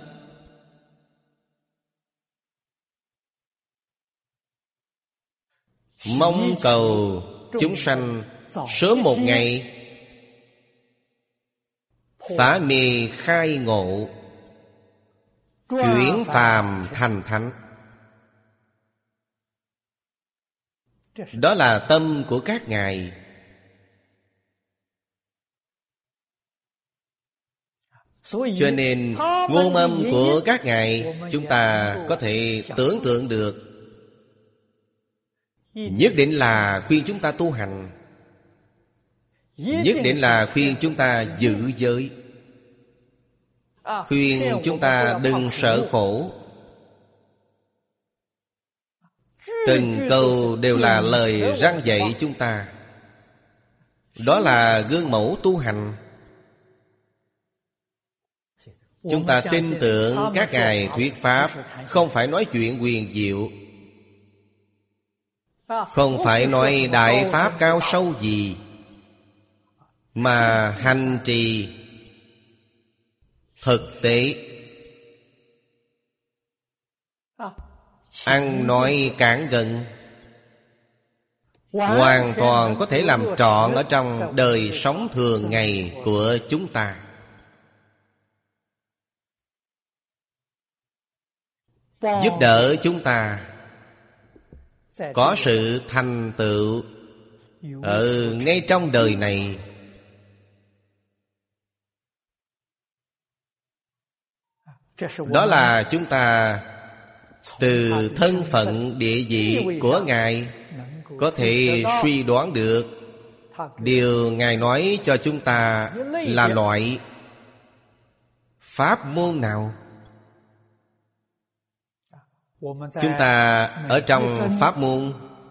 mong cầu chúng sanh sớm một ngày phá mê khai ngộ, chuyển phàm thành thánh. Đó là tâm của các ngài. Cho nên ngôn âm của các ngài chúng ta có thể tưởng tượng được. Nhất định là khuyên chúng ta tu hành, nhất định là khuyên chúng ta giữ giới, khuyên chúng ta đừng sợ khổ. Từng câu đều là lời răn dạy chúng ta. Đó là gương mẫu tu hành. Chúng ta tin tưởng các ngài thuyết pháp không phải nói chuyện huyền diệu, không phải nói đại pháp cao sâu gì, mà hành trì thực tế. Ăn nói cản gần, hoàn toàn có thể làm trọn ở trong đời sống thường ngày của chúng ta. Giúp đỡ chúng ta có sự thành tựu ở ngay trong đời này. Đó là chúng ta từ thân phận địa vị của Ngài có thể suy đoán được điều Ngài nói cho chúng ta là loại pháp môn nào. Chúng ta ở trong pháp môn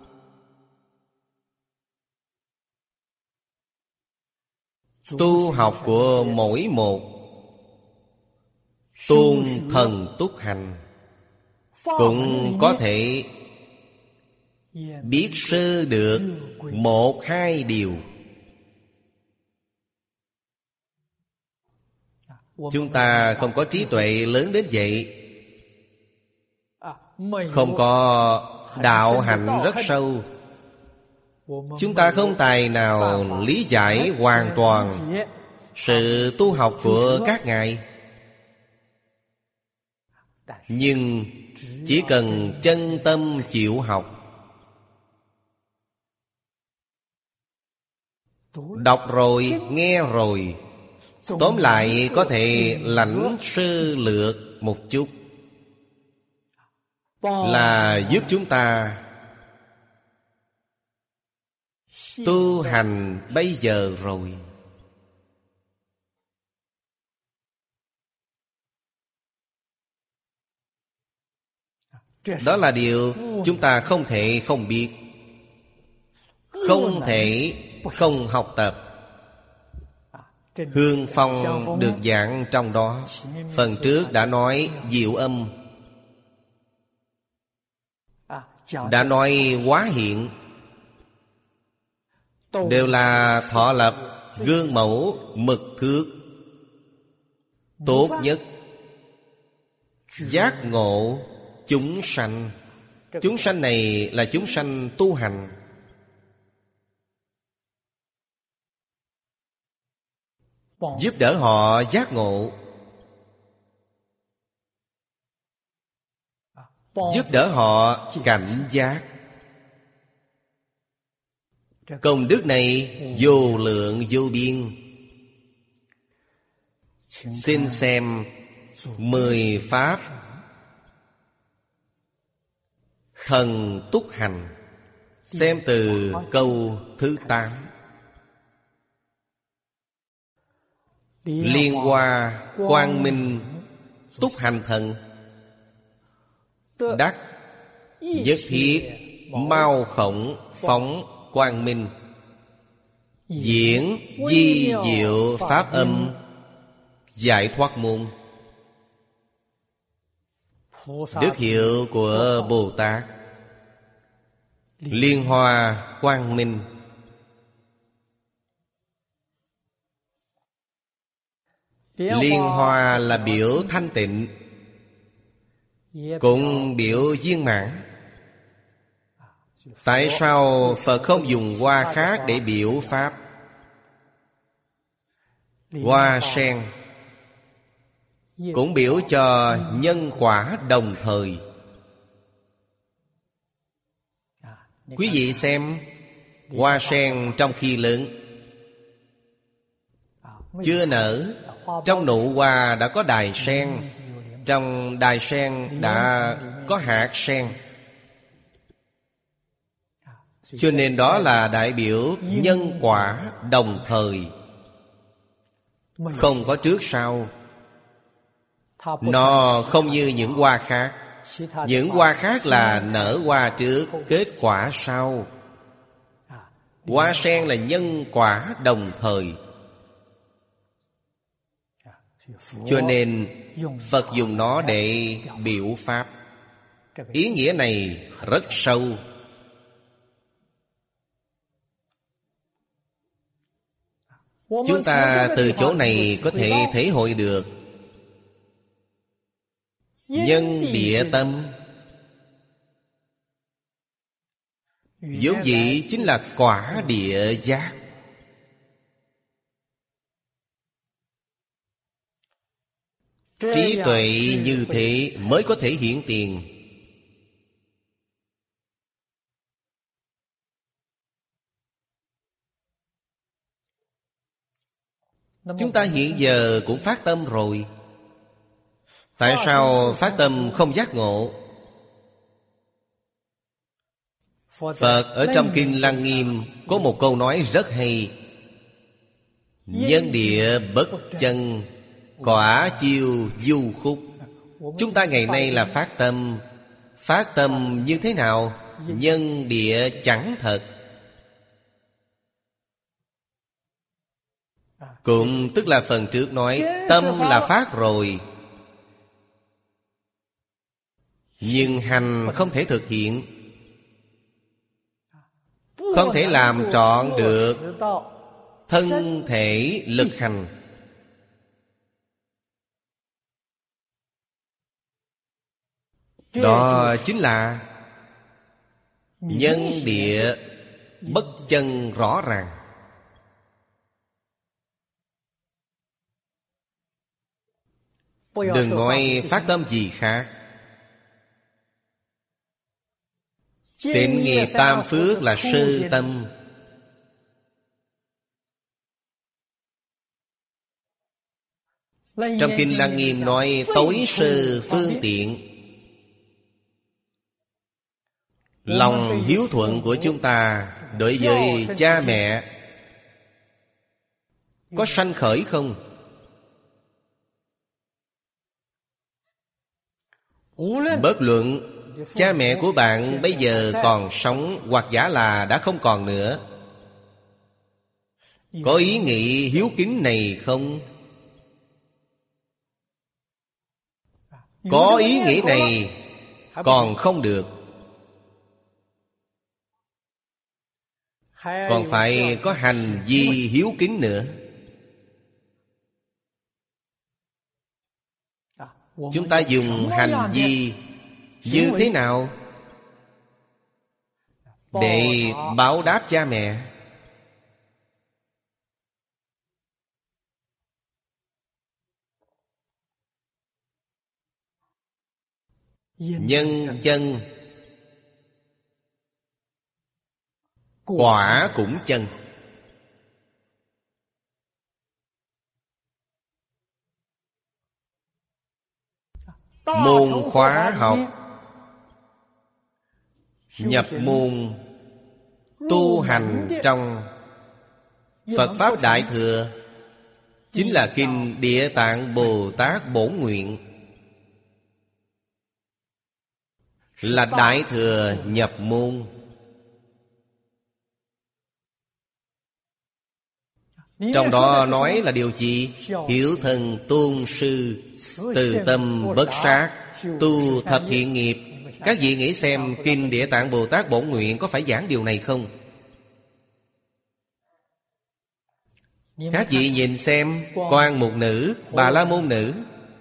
tu học của mỗi một tôn thần túc hành cũng có thể biết sơ được một hai điều. Chúng ta không có trí tuệ lớn đến vậy, không có đạo hạnh rất sâu, chúng ta không tài nào lý giải hoàn toàn sự tu học của các ngài. Nhưng chỉ cần chân tâm chịu học, đọc rồi, nghe rồi, tóm lại có thể lãnh sơ lược một chút, là giúp chúng ta tu hành bây giờ rồi. Đó là điều chúng ta không thể không biết, không thể không học tập. Hương phong được giảng trong đó. Phần trước đã nói diệu âm, đã nói hóa hiện, đều là thọ lập, gương mẫu, mực thước, tốt nhất giác ngộ chúng sanh. Chúng sanh này là chúng sanh tu hành. Giúp đỡ họ giác ngộ, giúp đỡ họ cảnh giác. Công đức này vô lượng vô biên. Xin xem mười pháp thần túc hành, xem từ câu thứ tám. Liên hoa quang minh túc hành thần, đắc nhất thiết mau khổng phóng quang minh, diễn di diệu pháp âm giải thoát môn. Đức hiệu của Bồ Tát liên hoa quang minh. Liên hoa là biểu thanh tịnh, cũng biểu viên mãn. Tại sao Phật không dùng hoa khác để biểu pháp? Hoa sen cũng biểu cho nhân quả đồng thời. Quý vị xem, hoa sen trong khi lớn chưa nở, trong nụ hoa đã có đài sen, trong đài sen đã có hạt sen. Cho nên đó là đại biểu nhân quả đồng thời, không có trước sau. Nó không như những hoa khác. Những hoa khác là nở hoa trước, kết quả sau. Hoa sen là nhân quả đồng thời. Cho nên Phật dùng nó để biểu pháp. Ý nghĩa này rất sâu. Chúng ta từ chỗ này có thể thể hội được nhân địa tâm. vốn dĩ chính là quả địa giác. Trí tuệ như thế mới có thể hiện tiền. Chúng ta hiện giờ cũng phát tâm rồi. Tại sao phát tâm không giác ngộ? Phật ở trong Kinh Lăng Nghiêm có một câu nói rất hay: nhân địa bất chân, quả chiêu du khúc. Chúng ta ngày nay là phát tâm. Phát tâm như thế nào? Nhân địa chẳng thật. Cũng tức là phần trước nói tâm là phát rồi, nhưng hành không thể thực hiện, không thể làm trọn được thân thể lực hành. Đó chính là nhân địa bất chân rõ ràng. Đừng nói phát tâm gì khác. Tịnh nghiệp tam phước là sơ tâm. Trong Kinh Lăng Nghiêm nói tối sơ phương tiện. Lòng hiếu thuận của chúng ta đối với cha mẹ có sanh khởi không? Bất luận cha mẹ của bạn bây giờ còn sống hoặc giả là đã không còn nữa, có ý nghĩ hiếu kính này không? Có ý nghĩ này còn không được, còn phải có hành vi hiếu kính nữa. Chúng ta dùng hành vi như thế nào để báo đáp cha mẹ? Nhân chân, quả cũng chân. Môn khóa học, nhập môn tu hành trong Phật Pháp Đại Thừa chính là Kinh Địa Tạng Bồ Tát Bổn Nguyện, là Đại Thừa nhập môn. Trong đó nói là điều gì? Hiểu thần tôn sư, từ tâm bất sát, tu thập thiện nghiệp. Các vị nghĩ xem Kinh Địa Tạng Bồ Tát Bổn Nguyện có phải giảng điều này không? Các vị nhìn xem Quan Mục Nữ, Bà La Môn Nữ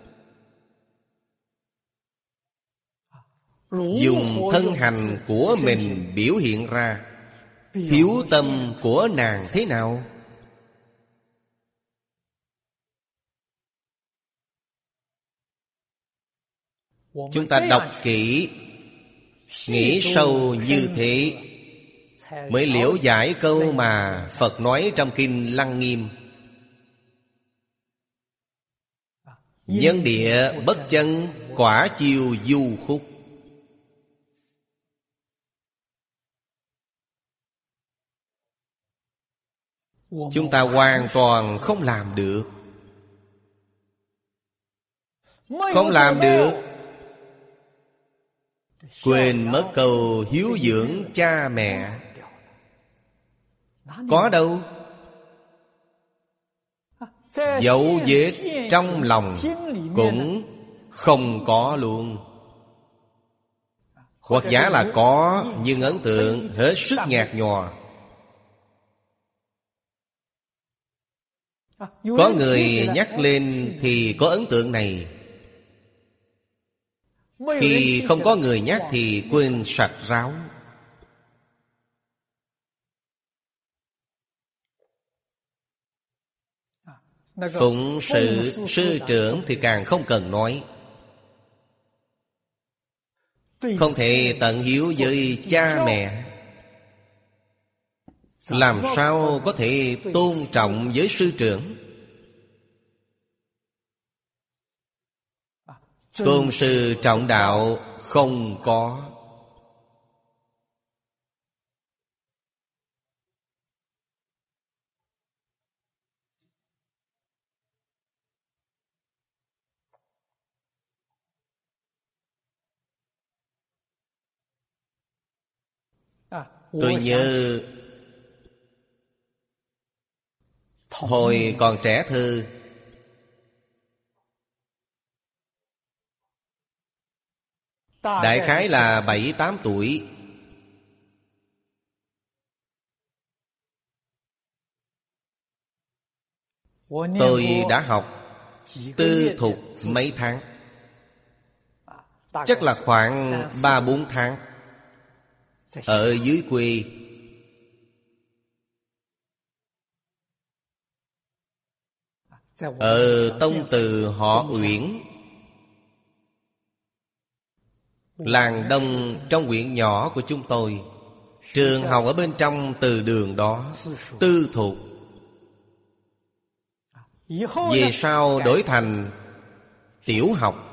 dùng thân hành của mình biểu hiện ra hiếu tâm của nàng thế nào? Chúng ta đọc kỹ, nghĩ sâu như thế mới liễu giải câu mà Phật nói trong Kinh Lăng Nghiêm: nhân địa bất chân, quả chiêu du khúc. Chúng ta hoàn toàn không làm được. Không làm được, quên mất câu hiếu dưỡng cha mẹ. Có đâu? Dấu vết trong lòng cũng không có luôn. Hoặc giả là có, nhưng ấn tượng hết sức nhạt nhòa. Có người nhắc lên thì có ấn tượng này, khi không có người nhắc thì quên sạch ráo. Phụng sự sư trưởng thì càng không cần nói. Không thể tận hiếu với cha mẹ, làm sao có thể tôn trọng với sư trưởng? Tôn sư trọng đạo không có. Tôi nhớ hồi còn trẻ thơ, đại khái là bảy tám tuổi, tôi đã học tư thục mấy tháng, chắc là khoảng ba bốn tháng, ở dưới quê. Ở tông từ họ Uyển, làng đông trong huyện nhỏ của chúng tôi. Trường học ở bên trong từ đường đó, tư thục. Về sau đổi thành tiểu học.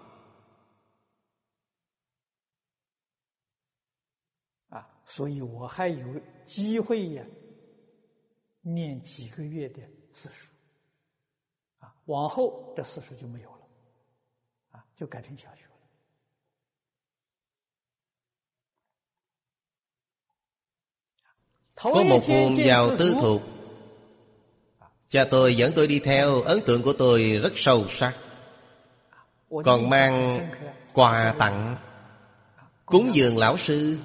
Có một hôm vào tư thục, cha tôi dẫn tôi đi theo. Ấn tượng của tôi rất sâu sắc. Còn mang quà tặng cúng dường lão sư.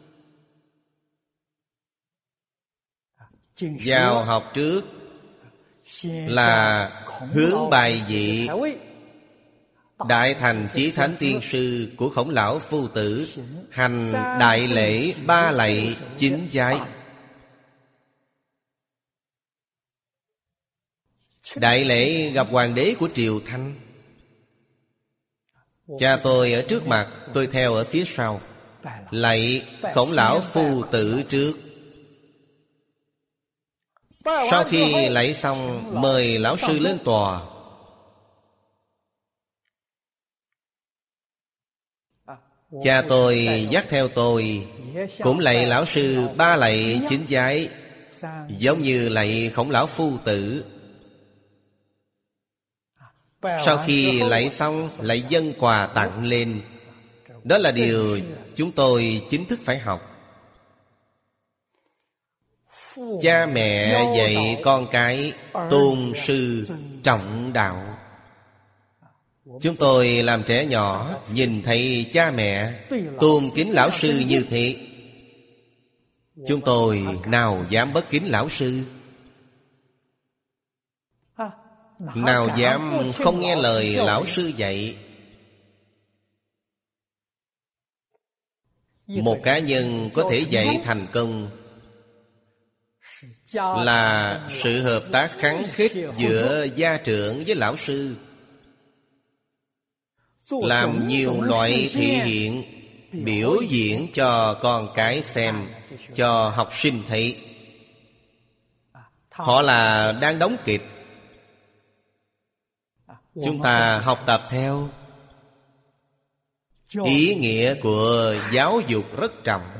Vào học trước là hướng bài vị Đại Thành Chí Thánh Tiên Sư của Khổng Lão Phu Tử, hành đại lễ ba lạy chín vái. Đại lễ gặp hoàng đế của Triều Thanh. Cha tôi ở trước mặt, tôi theo ở phía sau. Lạy Khổng Lão Phu Tử trước. Sau khi lạy xong, mời lão sư lên tòa. Cha tôi dắt theo tôi, cũng lạy lão sư ba lạy chín vái, giống như lạy Khổng Lão Phu Tử. Sau khi lạy xong, lại dâng quà tặng lên. Đó là điều chúng tôi chính thức phải học. Cha mẹ dạy con cái tôn sư trọng đạo. Chúng tôi làm trẻ nhỏ, nhìn thấy cha mẹ tôn kính lão sư như thế, chúng tôi nào dám bất kính lão sư? Nào dám không nghe lời lão sư dạy? Một cá nhân có thể dạy thành công là sự hợp tác khăng khít giữa gia trưởng với lão sư. Làm nhiều loại thể hiện, biểu diễn cho con cái xem, cho học sinh thấy. Họ là đang đóng kịch, chúng ta học tập theo. Ý nghĩa của giáo dục rất trọng.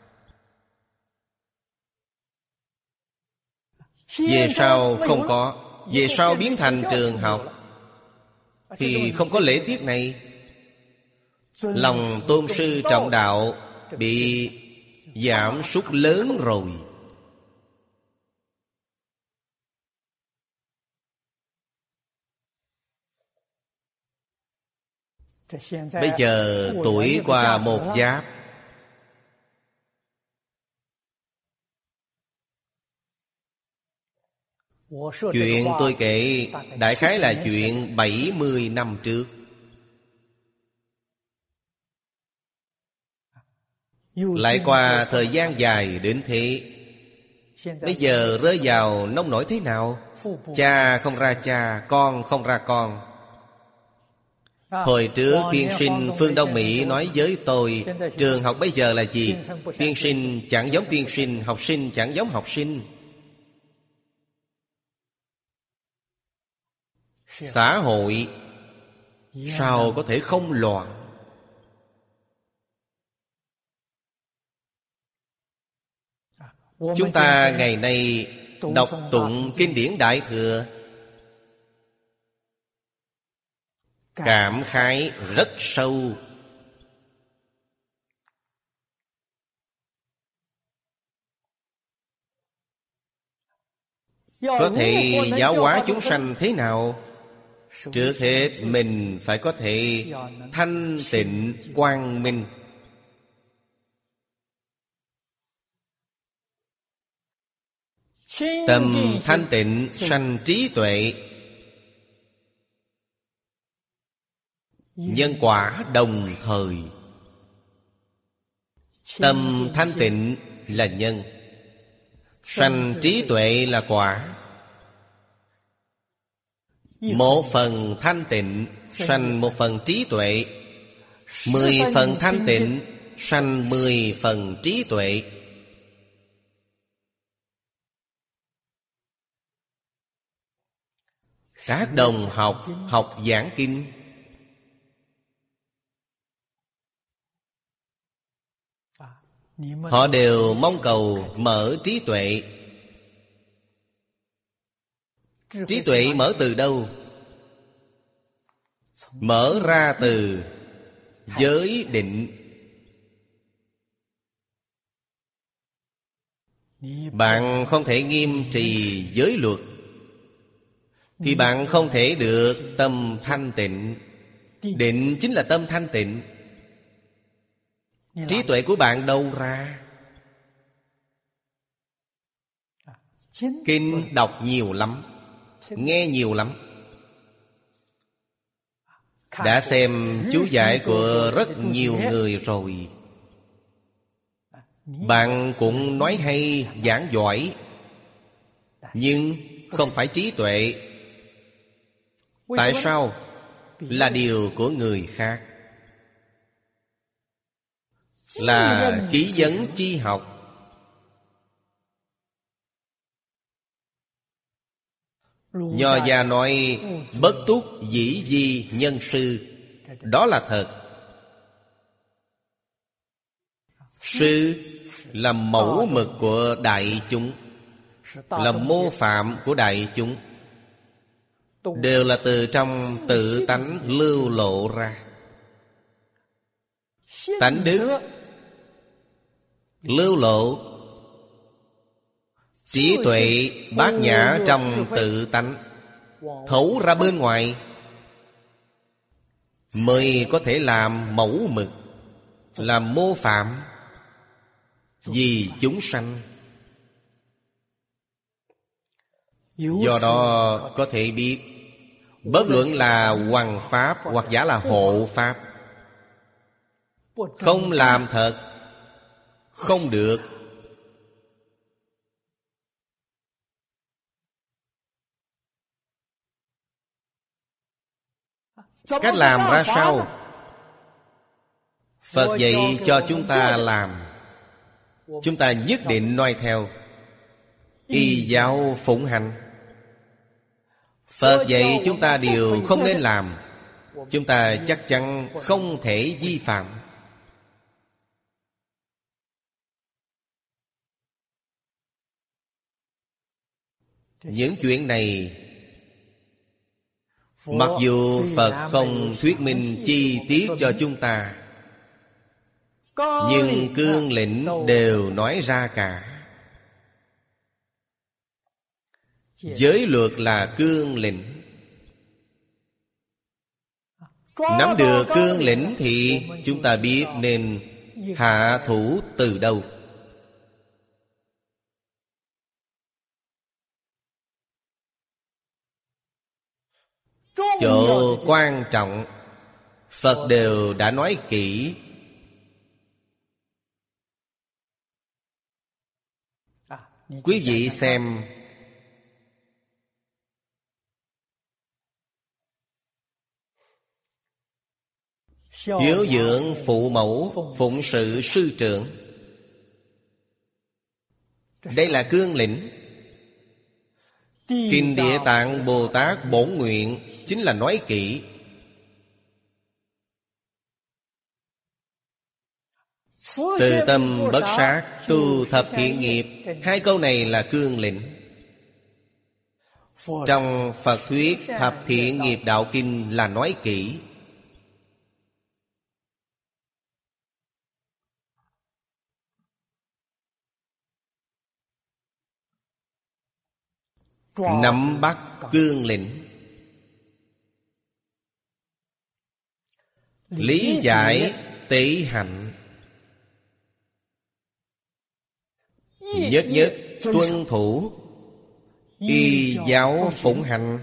Về sau không có, về sau biến thành trường học thì không có lễ tiết này. Lòng tôn sư trọng đạo bị giảm sút lớn rồi. Bây giờ tuổi qua một giáp, chuyện tôi kể đại khái là chuyện bảy mươi năm trước. Lại qua thời gian dài đến thế, Bây giờ rơi vào nông nổi thế nào? Cha không ra cha, con không ra con. Hồi trước tiên sinh Phương Đông Mỹ nói với tôi, trường học bây giờ là gì? Tiên sinh chẳng giống tiên sinh, học sinh chẳng giống học sinh. Xã hội sao có thể không loạn? Chúng ta ngày nay đọc tụng kinh điển Đại Thừa, cảm khái rất sâu. Có thể giáo hóa chúng sanh thế nào? Trước hết mình phải có thể thanh tịnh quang minh. Tâm thanh tịnh sanh trí tuệ. Nhân quả đồng thời. Tâm thanh tịnh là nhân, sanh trí tuệ là quả. Một phần thanh tịnh sanh một phần trí tuệ, mười phần thanh tịnh sanh mười phần trí tuệ. Các đồng học học giảng kinh, họ đều mong cầu mở trí tuệ. Trí tuệ mở từ đâu? Mở ra từ giới định. Bạn không thể nghiêm trì giới luật thì bạn không thể được tâm thanh tịnh. Định chính là tâm thanh tịnh. Trí tuệ của bạn đâu ra? Kinh đọc nhiều lắm, nghe nhiều lắm, đã xem chú giải của rất nhiều người rồi. Bạn cũng nói hay, giảng giỏi, nhưng không phải trí tuệ. Tại sao? Là điều của người khác, là ký vấn chi học. Nho gia nói bất túc dĩ di nhân sư, đó là thật. Sư là mẫu mực của đại chúng, là mô phạm của đại chúng, đều là từ trong tự tánh lưu lộ ra. Tánh đức lưu lộ, trí tuệ bát nhã trong tự tánh thấu ra bên ngoài, mới có thể làm mẫu mực, làm mô phạm vì chúng sanh. Do đó có thể biết, bất luận là hoằng pháp hoặc giả là hộ pháp, không làm thật không được. Cách làm ra sao? Phật dạy cho chúng ta làm, chúng ta nhất định noi theo, y giáo phụng hành. Phật dạy chúng ta điều không nên làm, chúng ta chắc chắn không thể vi phạm. Những chuyện này, mặc dù Phật không thuyết minh chi tiết cho chúng ta, nhưng cương lĩnh đều nói ra cả. Giới luật là cương lĩnh. Nắm được cương lĩnh thì chúng ta biết nên hạ thủ từ đâu. Chỗ quan trọng Phật đều đã nói kỹ. Quý vị xem hiếu dưỡng phụ mẫu, phụng sự sư trưởng, đây là cương lĩnh. Kinh Địa Tạng Bồ Tát Bổn Nguyện chính là nói kỹ. Từ tâm bất sát, tu thập thiện nghiệp, hai câu này là cương lĩnh. Trong Phật thuyết Thập Thiện Nghiệp Đạo Kinh là nói kỹ. Nắm bắt cương lĩnh, lý giải tế hạnh, nhất nhất tuân thủ, y giáo phụng hành.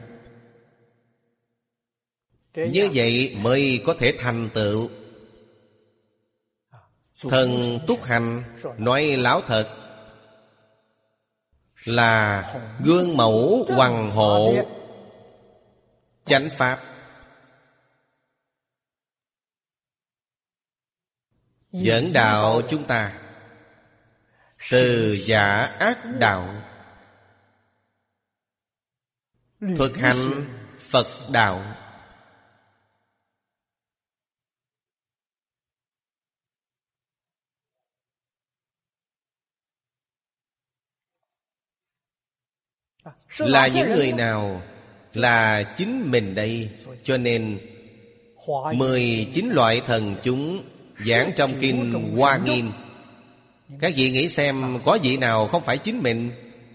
Như vậy mới có thể thành tựu. Thần túc hành, nói lão thật, là gương mẫu hoằng hộ chánh pháp, dẫn đạo chúng ta từ giả ác đạo, thực hành Phật đạo. Là những người nào? Là chính mình đây. Cho nên mười chín loại thần chúng giảng trong kinh Hoa Nghiêm, các vị nghĩ xem có vị nào không phải chính mình?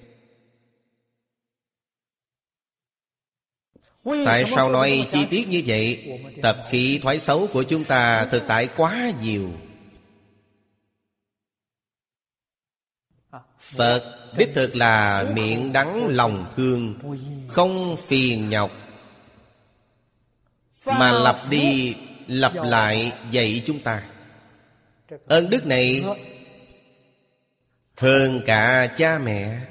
Tại sao nói chi tiết như vậy? Tập khí thói xấu của chúng ta thực tại quá nhiều. Phật đích thực là miệng đắng lòng thương, không phiền nhọc, mà lặp đi lặp lại dạy chúng ta. Ơn đức này hơn cả cha mẹ.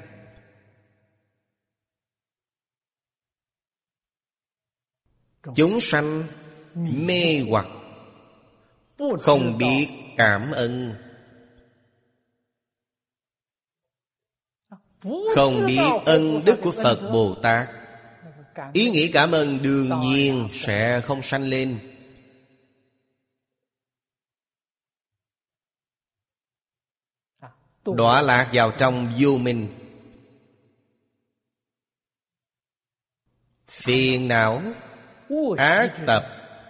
Chúng sanh mê hoặc, không biết cảm ơn, không biết ân đức của Phật Bồ Tát. Ý nghĩ cảm ơn đương nhiên sẽ không sanh lên. Đọa lạc vào trong vô minh, phiền não, ác tập,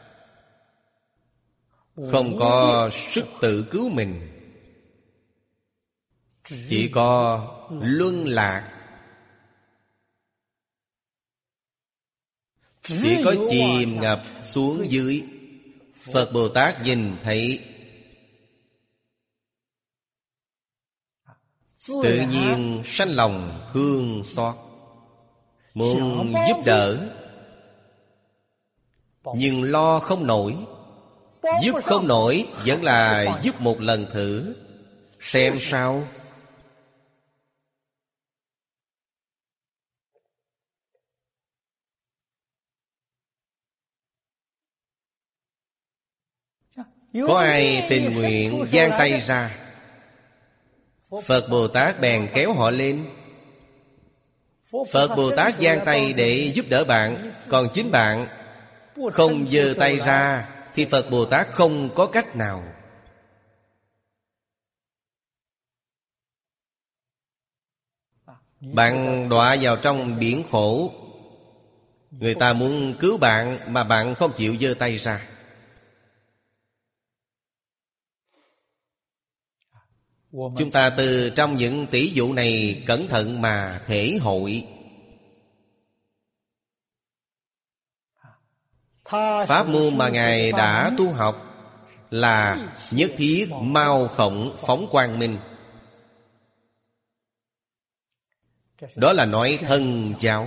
không có sức tự cứu mình, chỉ có luân lạc, chỉ có chìm ngập xuống dưới. Phật Bồ Tát nhìn thấy, tự nhiên sanh lòng thương xót, muốn giúp đỡ, nhưng lo không nổi. Giúp không nổi vẫn là giúp một lần thử, xem sao. Có ai tình nguyện giang tay ra, Phật Bồ Tát bèn kéo họ lên. Phật Bồ Tát giang tay để giúp đỡ bạn, còn chính bạn không giơ tay ra thì Phật Bồ Tát không có cách nào. Bạn đọa vào trong biển khổ, người ta muốn cứu bạn mà bạn không chịu giơ tay ra. Chúng ta từ trong những tỷ dụ này cẩn thận mà thể hội. Pháp môn mà Ngài đã tu học là nhất thiết mao khổng phóng quang minh. Đó là nói thân giáo.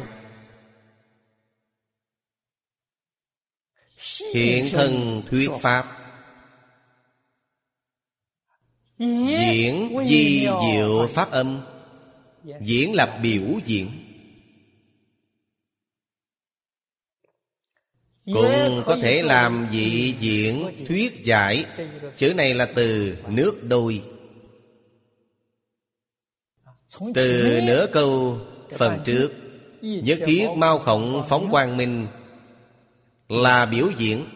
Hiện thân thuyết pháp, diễn di diệu pháp âm, Diễn là biểu diễn. Cũng có thể làm vị diễn, thuyết giải. Chữ này là từ nước đôi. Từ nửa câu phần trước, nhất thiết mau khổng phóng quang minh là biểu diễn.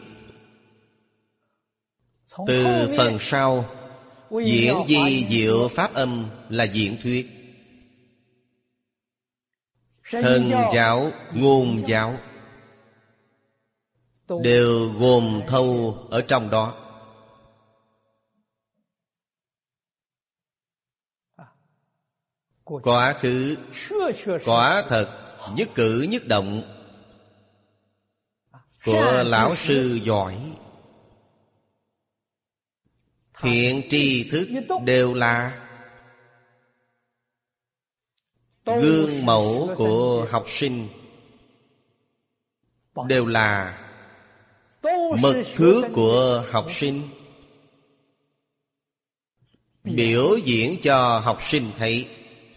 Từ phần sau, diễn di diệu pháp âm là diễn thuyết. Thân giáo, ngôn giáo đều gồm thâu ở trong đó. Quá khứ, quả thật, nhất cử nhất động của lão sư giỏi. Thiện tri thức đều là gương mẫu của học sinh, đều là mật thước của học sinh, biểu diễn cho học sinh thấy.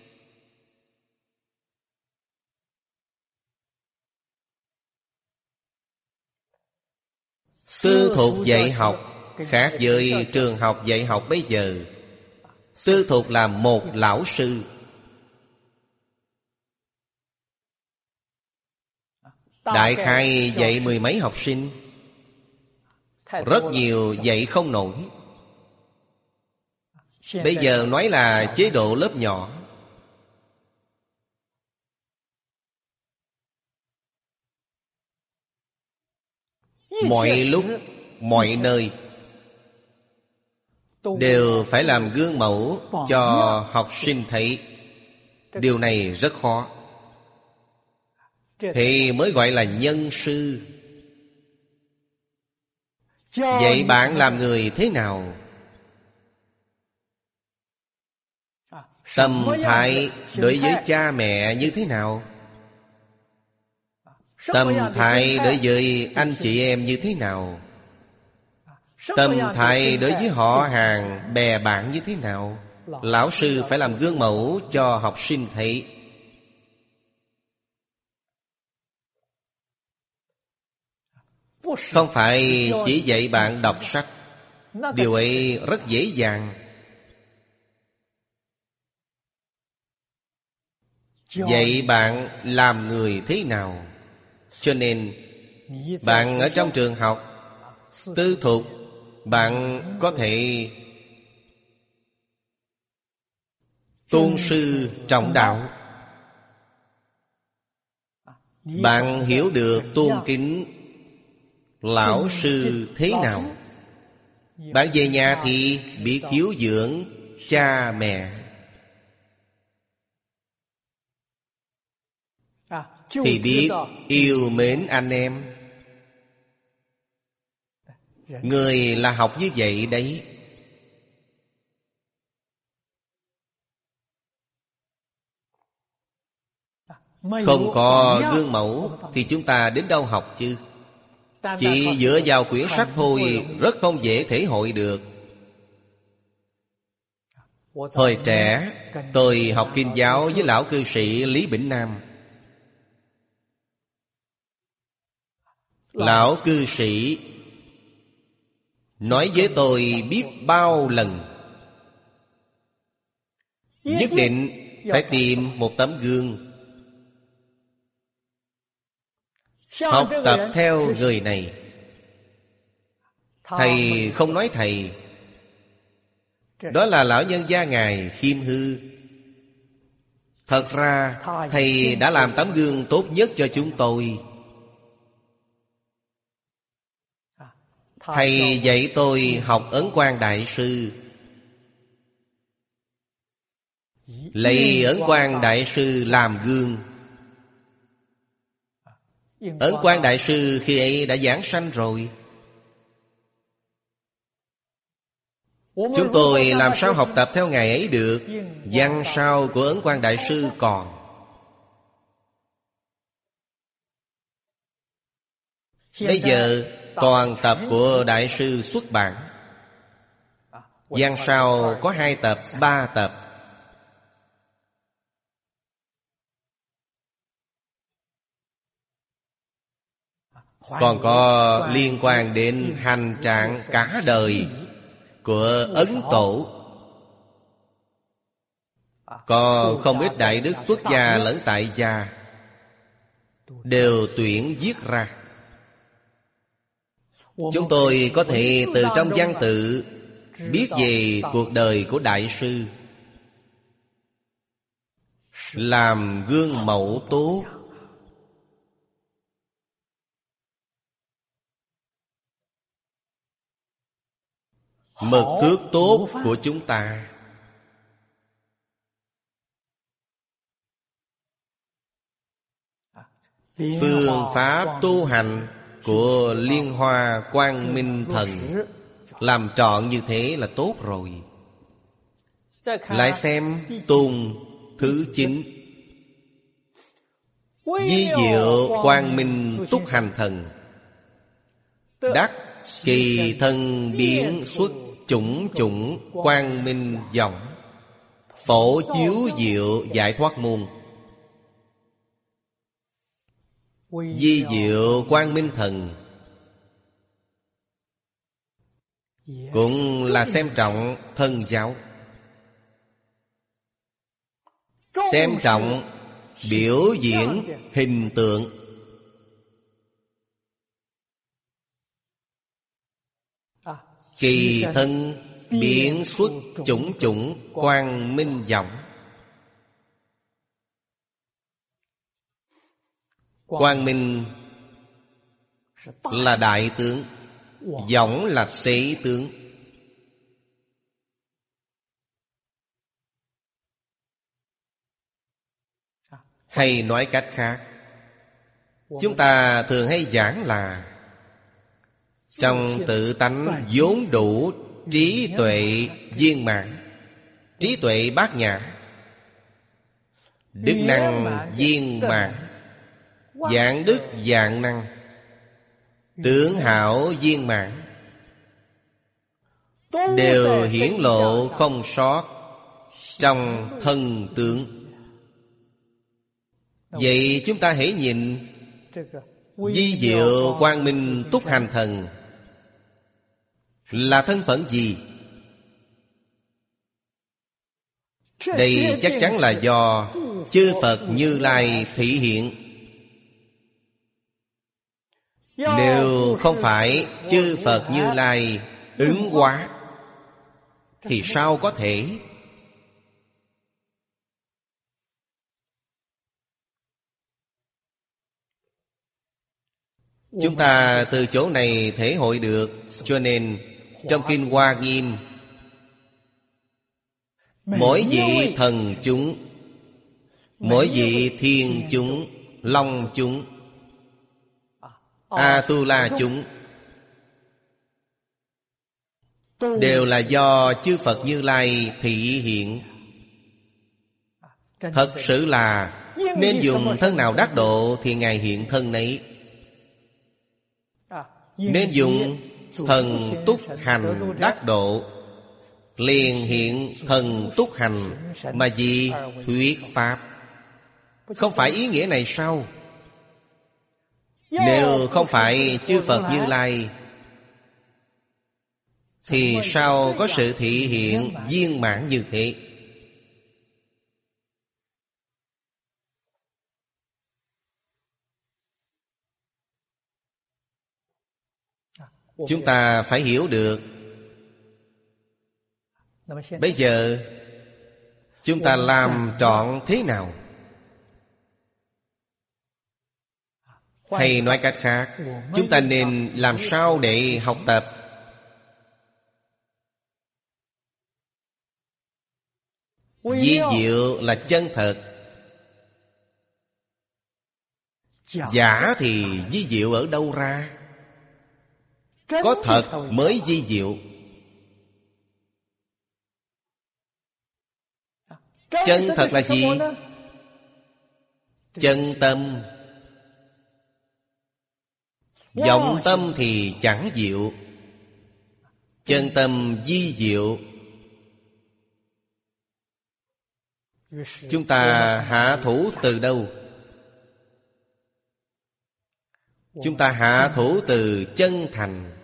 Tư thục dạy học khác với trường học dạy học bây giờ. Tư thục là một lão sư, đại khai dạy mười mấy học sinh, rất nhiều dạy không nổi. Bây giờ nói là chế độ lớp nhỏ. Mọi lúc, mọi nơi đều phải làm gương mẫu cho học sinh thấy. Điều này rất khó. Thì mới gọi là nhân sư. Vậy bạn làm người thế nào? Tâm thái đối với cha mẹ như thế nào? Tâm thái đối với anh chị em như thế nào? Tâm thái đối với họ hàng, bè bạn như thế nào? Lão sư phải làm gương mẫu cho học sinh thấy. Không phải chỉ dạy bạn đọc sách. Điều ấy rất dễ dàng. Dạy bạn làm người thế nào. Cho nên bạn ở trong trường học tư thục, bạn có thể tôn sư trọng đạo. Bạn hiểu được tôn kính lão sư thế nào. Bạn về nhà thì biết hiếu dưỡng cha mẹ, thì biết yêu mến anh em. Người là học như vậy đấy. Không có gương mẫu thì chúng ta đến đâu học chứ? Chỉ dựa vào quyển sách thôi rất không dễ thể hội được. Hồi trẻ tôi học kinh giáo với lão cư sĩ Lý Bỉnh Nam. Lão cư sĩ nói với tôi biết bao lần, nhất định phải tìm một tấm gương, học tập theo người này. Thầy không nói thầy, đó là lão nhân gia ngài khiêm hư. Thật ra thầy đã làm tấm gương tốt nhất cho chúng tôi. Thầy dạy tôi học Ấn Quang Đại Sư, lấy Ấn Quang Đại Sư làm gương. Ấn Quang Đại Sư khi ấy đã giảng sanh rồi. Chúng tôi làm sao học tập theo ngài ấy được? Văn sao của Ấn Quang Đại Sư còn. Bây giờ toàn tập của Đại Sư xuất bản. Văn sao có hai tập, ba tập. Còn có liên quan đến hành trạng cả đời của Ấn Tổ. Có không ít đại đức xuất gia lẫn tại gia đều tuyển viết ra. Chúng tôi có thể từ trong văn tự biết về cuộc đời của Đại sư, làm gương mẫu tốt. Mực thước tốt của chúng ta. Phương pháp tu hành của Liên Hoa Quang Minh Thần làm trọn như thế là tốt rồi. Lại xem Tôn thứ chín, Vi Diệu Quang Minh Túc Hành Thần. Đắc kỳ thân biến xuất chủng chủng quang minh vọng, phổ chiếu diệu giải thoát môn. Vi Diệu Quang Minh Thần cũng là xem trọng thân giáo, xem trọng biểu diễn hình tượng. Kỳ thân biến xuất chủng chủng quang minh vọng. Quang minh là đại tướng, vọng là xế tướng. Hay nói cách khác, chúng ta thường hay giảng là trong tự tánh vốn đủ trí tuệ viên mãn, trí tuệ bát nhã, đức năng viên mãn, dạng đức dạng năng, tướng hảo viên mãn, đều hiển lộ không sót trong thân tướng. Vậy chúng ta hãy nhìn Vi Diệu Quang Minh Túc Hành Thần là thân phận gì? Đây chắc chắn là do chư Phật Như Lai thị hiện. Nếu không phải chư Phật Như Lai ứng hóa thì sao có thể? Chúng ta từ chỗ này thể hội được. Cho nên trong Kinh Hoa Nghiêm, mỗi vị thần chúng, mỗi vị thiên chúng, long chúng, A-tu-la chúng đều là do chư Phật Như Lai thị hiện. Thật sự là nên dùng thân nào đắc độ thì Ngài hiện thân nấy. Nên dùng thần túc hành đắc độ, liền hiện thần túc hành mà vì thuyết pháp. Không phải ý nghĩa này sao? Nếu không phải chư Phật Như Lai thì sao có sự thị hiện viên mãn như thế? Chúng ta phải hiểu được. Bây giờ chúng ta làm trọn thế nào? Hay nói cách khác, chúng ta nên làm sao để học tập? Vi diệu là chân thật, giả thì vi diệu ở đâu ra? Có thật mới vi diệu. Chân thật là gì? Chân tâm. Vọng tâm thì chẳng diệu. Chân tâm vi diệu. Chúng ta hạ thủ từ đâu? Chúng ta hạ thủ từ chân thành.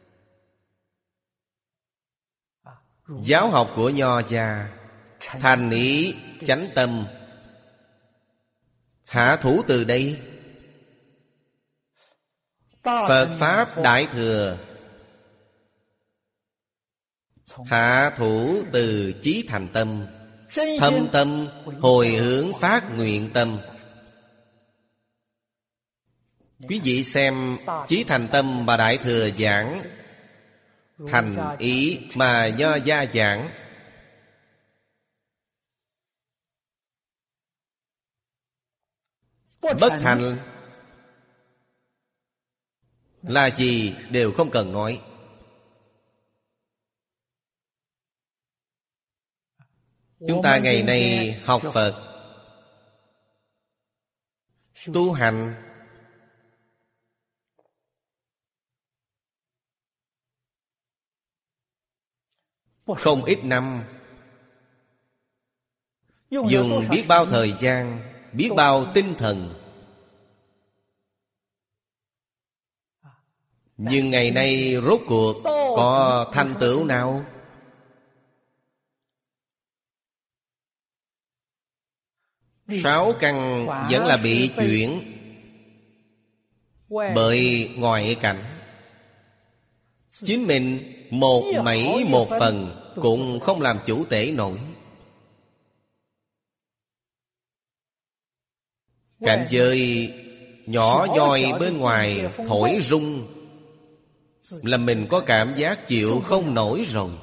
Giáo học của Nho gia thành ý chánh tâm, hạ thủ từ đây. Phật Pháp Đại Thừa hạ thủ từ chí thành tâm, thâm tâm hồi hướng phát nguyện tâm. Quý vị xem chí thành tâm mà Đại Thừa giảng, thành ý mà Nho gia giảng. Bất thành là gì đều không cần nói. Chúng ta ngày nay học Phật, tu hành, không ít năm, dùng biết bao thời gian, biết bao tinh thần. Nhưng ngày nay rốt cuộc có thành tựu nào? Sáu căn vẫn là bị chuyển bởi ngoại cảnh. Chính mình một mảy một phần cũng không làm chủ tể nổi. Cảnh giới nhỏ nhoi bên ngoài thổi rung là mình có cảm giác chịu không nổi rồi.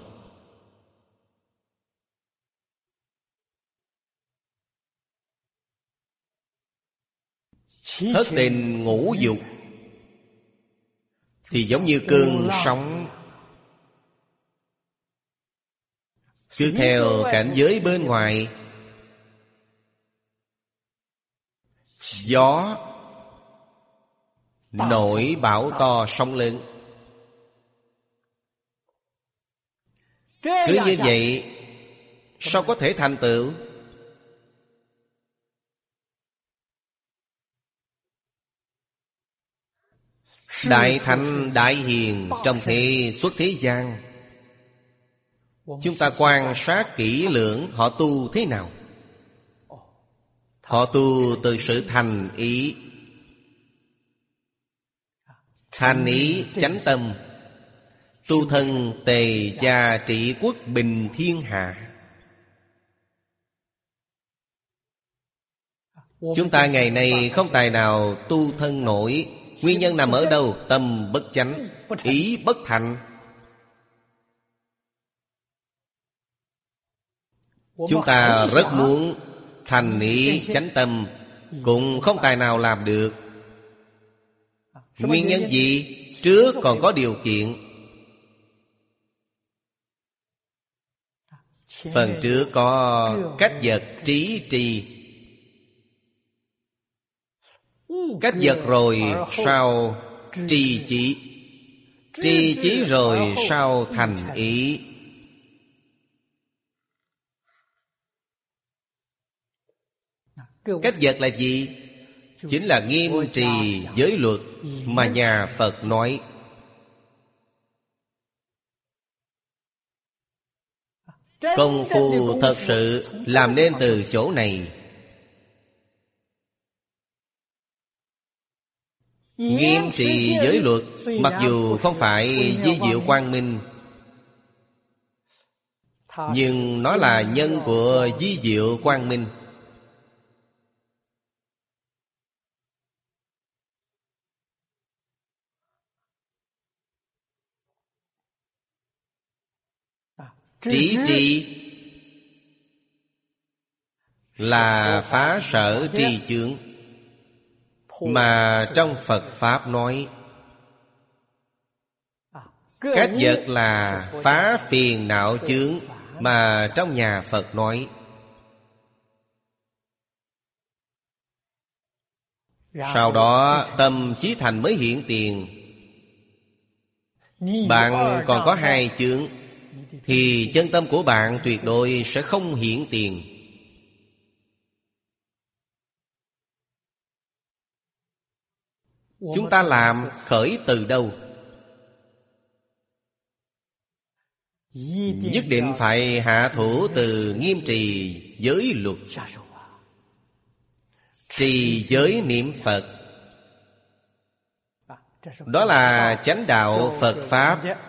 Thất tình ngũ dục thì giống như cơn sóng, cứ theo cảnh giới bên ngoài. Gió nổi bão to sóng lớn. Cứ như vậy sao có thể thành tựu? Đại thánh đại hiền trong thế xuất thế gian, chúng ta quan sát kỹ lưỡng họ tu thế nào. Họ tu từ sự thành ý. Thành ý chánh tâm, tu thân tề gia trị quốc bình thiên hạ. Chúng ta ngày nay không tài nào tu thân nổi. Nguyên nhân nằm ở đâu? Tâm bất chánh, ý bất thành. Chúng ta rất muốn thành ý chánh tâm, cũng không tài nào làm được. Nguyên nhân gì? Trước còn có điều kiện. Phần trước có cách vật trí trì. Cách vật rồi sao trì chỉ. Trì chỉ rồi sao thành ý. Cách vật là gì? Chính là nghiêm trì giới luật mà nhà Phật nói. Công phu thật sự làm nên từ chỗ này. Nghiêm trì giới luật, mặc dù không phải vi diệu quang minh, nhưng nó là nhân của vi diệu quang minh. Trí trì là phá sở tri chướng, mà trong Phật Pháp nói cách vật là phá phiền não chướng, mà trong nhà Phật nói sau đó tâm chí thành mới hiện tiền. Bạn còn có hai chướng thì chân tâm của bạn tuyệt đối sẽ không hiện tiền. Chúng ta làm khởi từ đâu? Nhất định phải hạ thủ từ nghiêm trì giới luật. Trì giới niệm Phật, đó là chánh đạo Phật Pháp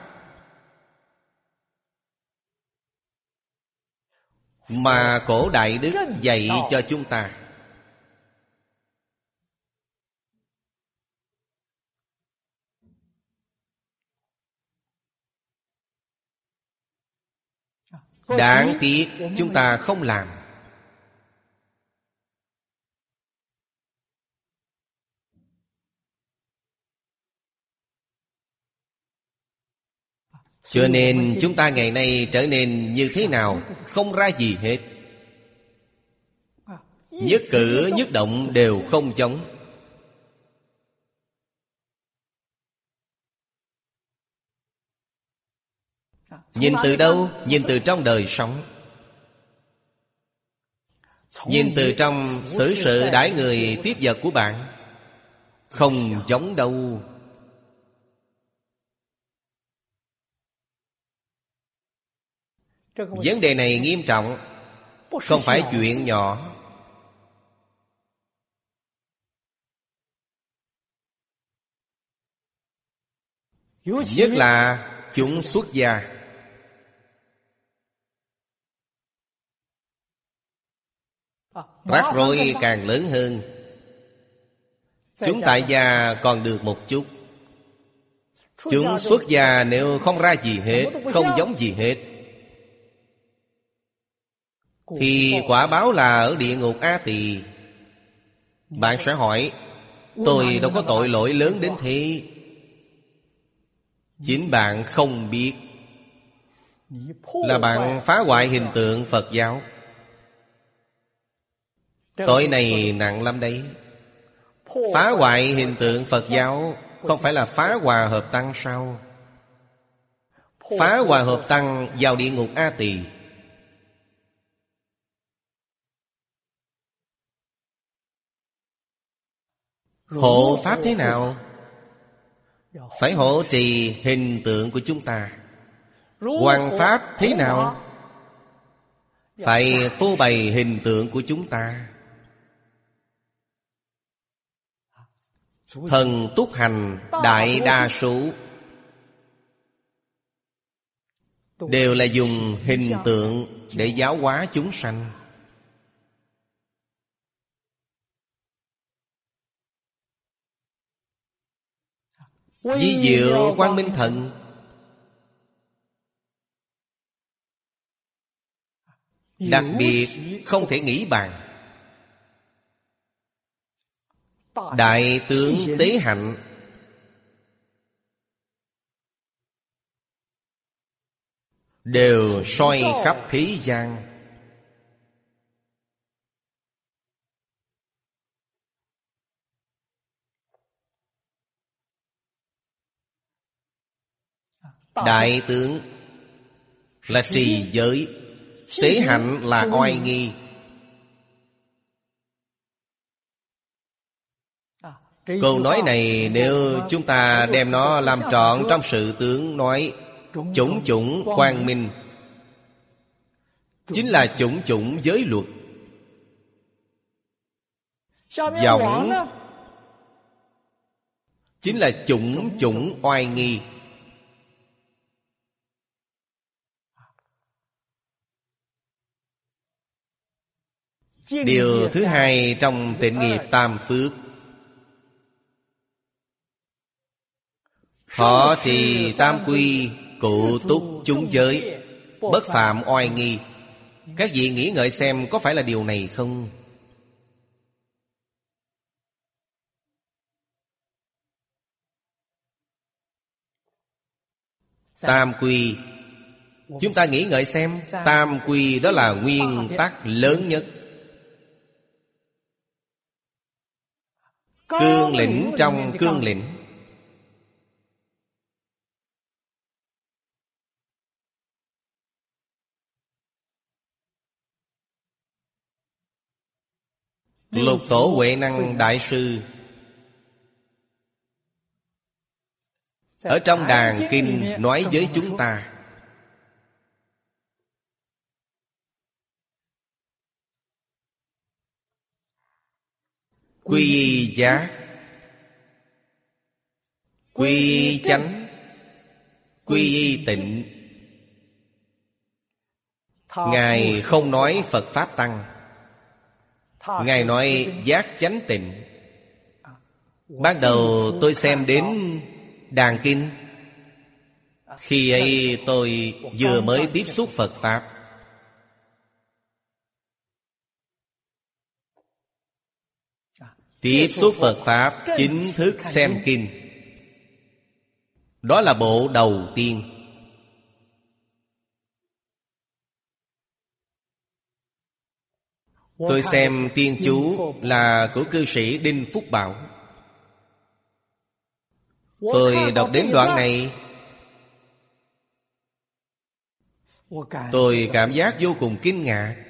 mà cổ Đại Đức dạy cho chúng ta. Đáng tiếc chúng ta không làm. Cho nên chúng ta ngày nay trở nên như thế nào? Không ra gì hết. Nhất cử nhất động đều không giống. Nhìn từ đâu? Nhìn từ trong đời sống. Nhìn từ trong xử sự đãi người tiếp vật của bạn. Không giống đâu. Vấn đề này nghiêm trọng, không phải chuyện nhỏ. Nhất là chúng xuất gia. Rắc rối càng lớn hơn. Chúng tại gia còn được một chút. Chúng xuất gia nếu không ra gì hết, không giống gì hết, thì quả báo là ở địa ngục A Tỳ. Bạn sẽ hỏi, tôi đâu có tội lỗi lớn đến thế. Chính bạn không biết, là bạn phá hoại hình tượng Phật giáo. Tội này nặng lắm đấy. Phá hoại hình tượng Phật giáo không phải là phá hòa hợp tăng sao? Phá hòa hợp tăng vào địa ngục A Tỳ. Hộ pháp thế nào? Phải hộ trì hình tượng của chúng ta. Hoằng pháp thế nào? Phải phô bày hình tượng của chúng ta. Thần túc hành đại đa số đều là dùng hình tượng để giáo hóa chúng sanh. Vi diệu quang minh thần, đặc biệt không thể nghĩ bàn. Đại tướng Tế Hạnh, đều soi khắp thế gian. Đại tướng là trì giới, Tế Hạnh là oai nghi. Câu nói này nếu chúng ta đem nó làm trọn trong sự tướng nói chủng chủng quang minh, chính là chủng chủng giới luật. Giọng chính là chủng chủng oai nghi. Điều thứ hai trong tịnh nghiệp tam phước, họ trì tam quy, cụ túc chúng giới, bất phạm oai nghi. Các vị nghĩ ngợi xem có phải là điều này không? Tam quy, chúng ta nghĩ ngợi xem. Tam quy đó là nguyên tắc lớn nhất, cương lĩnh trong cương lĩnh. Lục Tổ Huệ Năng Đại Sư Ở trong đàn kinh nói với chúng ta, quy y giác, quy y chánh, quy y tịnh. Ngài không nói Phật Pháp Tăng, Ngài nói giác chánh tịnh. Ban đầu tôi xem đến đàn kinh, khi ấy tôi vừa mới tiếp xúc Phật Pháp. Tiếp xúc Phật Pháp, chính thức xem kinh. Đó là bộ đầu tiên. Tôi xem tiên chú là của cư sĩ Đinh Phúc Bảo. Tôi đọc đến đoạn này, tôi cảm giác vô cùng kinh ngạc.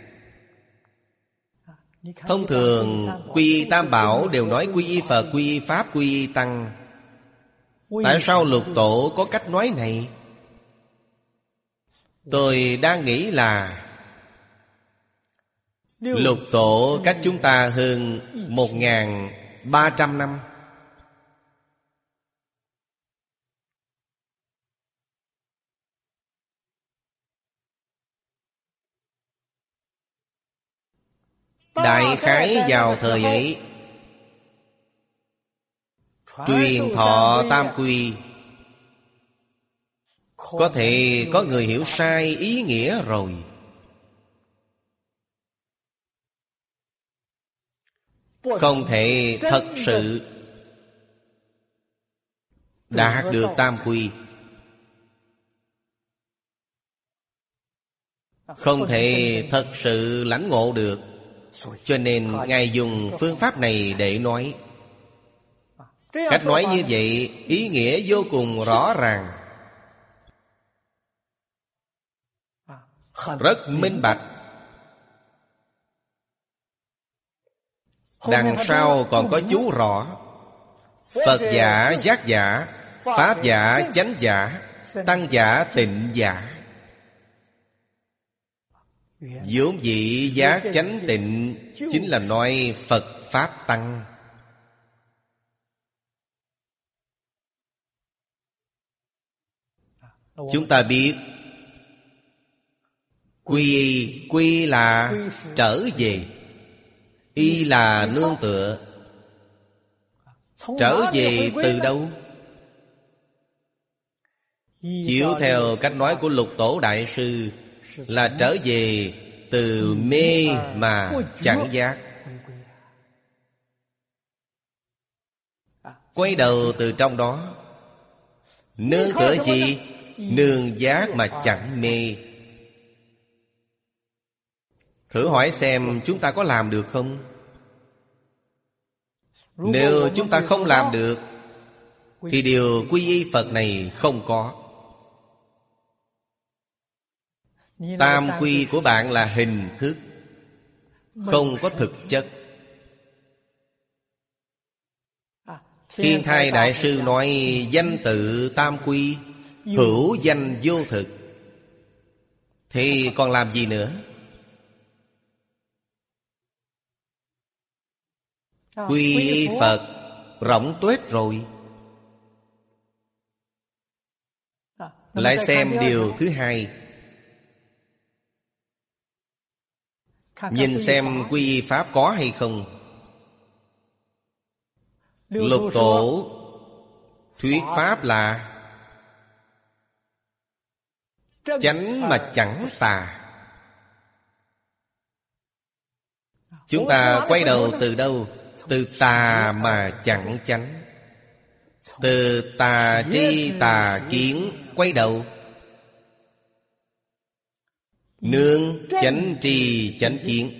Thông thường quy y tam bảo đều nói quy y Phật, quy y Pháp, quy y Tăng. Tại sao Lục Tổ có cách nói này? Tôi đang nghĩ là Lục Tổ cách chúng ta hơn một nghìn ba trăm năm. Đại khái vào thời ấy, truyền thọ tam quy, có thể có người hiểu sai ý nghĩa rồi. Không thể thật sự đạt được tam quy, không thể thật sự lãnh ngộ được. Cho nên Ngài dùng phương pháp này để nói. Cách nói như vậy ý nghĩa vô cùng rõ ràng, rất minh bạch. Đằng sau còn có chú rõ: Phật giả, giác giả, Pháp giả, chánh giả, Tăng giả, tịnh giả. Vốn dĩ giác chánh tịnh chính là nói Phật Pháp Tăng. Chúng ta biết quy y, quy là trở về, y là nương tựa. Trở về từ đâu? Chiếu theo cách nói của Lục Tổ Đại Sư, là trở về từ mê mà chẳng giác. Quay đầu từ trong đó. Nương tựa gì? Nương giác mà chẳng mê. Thử hỏi xem chúng ta có làm được không? Nếu chúng ta không làm được thì điều quy y Phật này không có. Tam quy của bạn là hình thức, không có thực chất. Thiên Thai Đại Sư nói danh tự tam quy, hữu danh vô thực, thì còn làm gì nữa? Quy y Phật rỗng tuếch rồi. Lại xem điều thứ hai. Nhìn xem quy y Pháp có hay không. Lục Tổ thuyết Pháp là chánh mà chẳng tà. Chúng ta quay đầu từ đâu? Từ tà mà chẳng chánh. Từ tà tri tà kiến quay đầu. Nương chánh tri chánh kiến.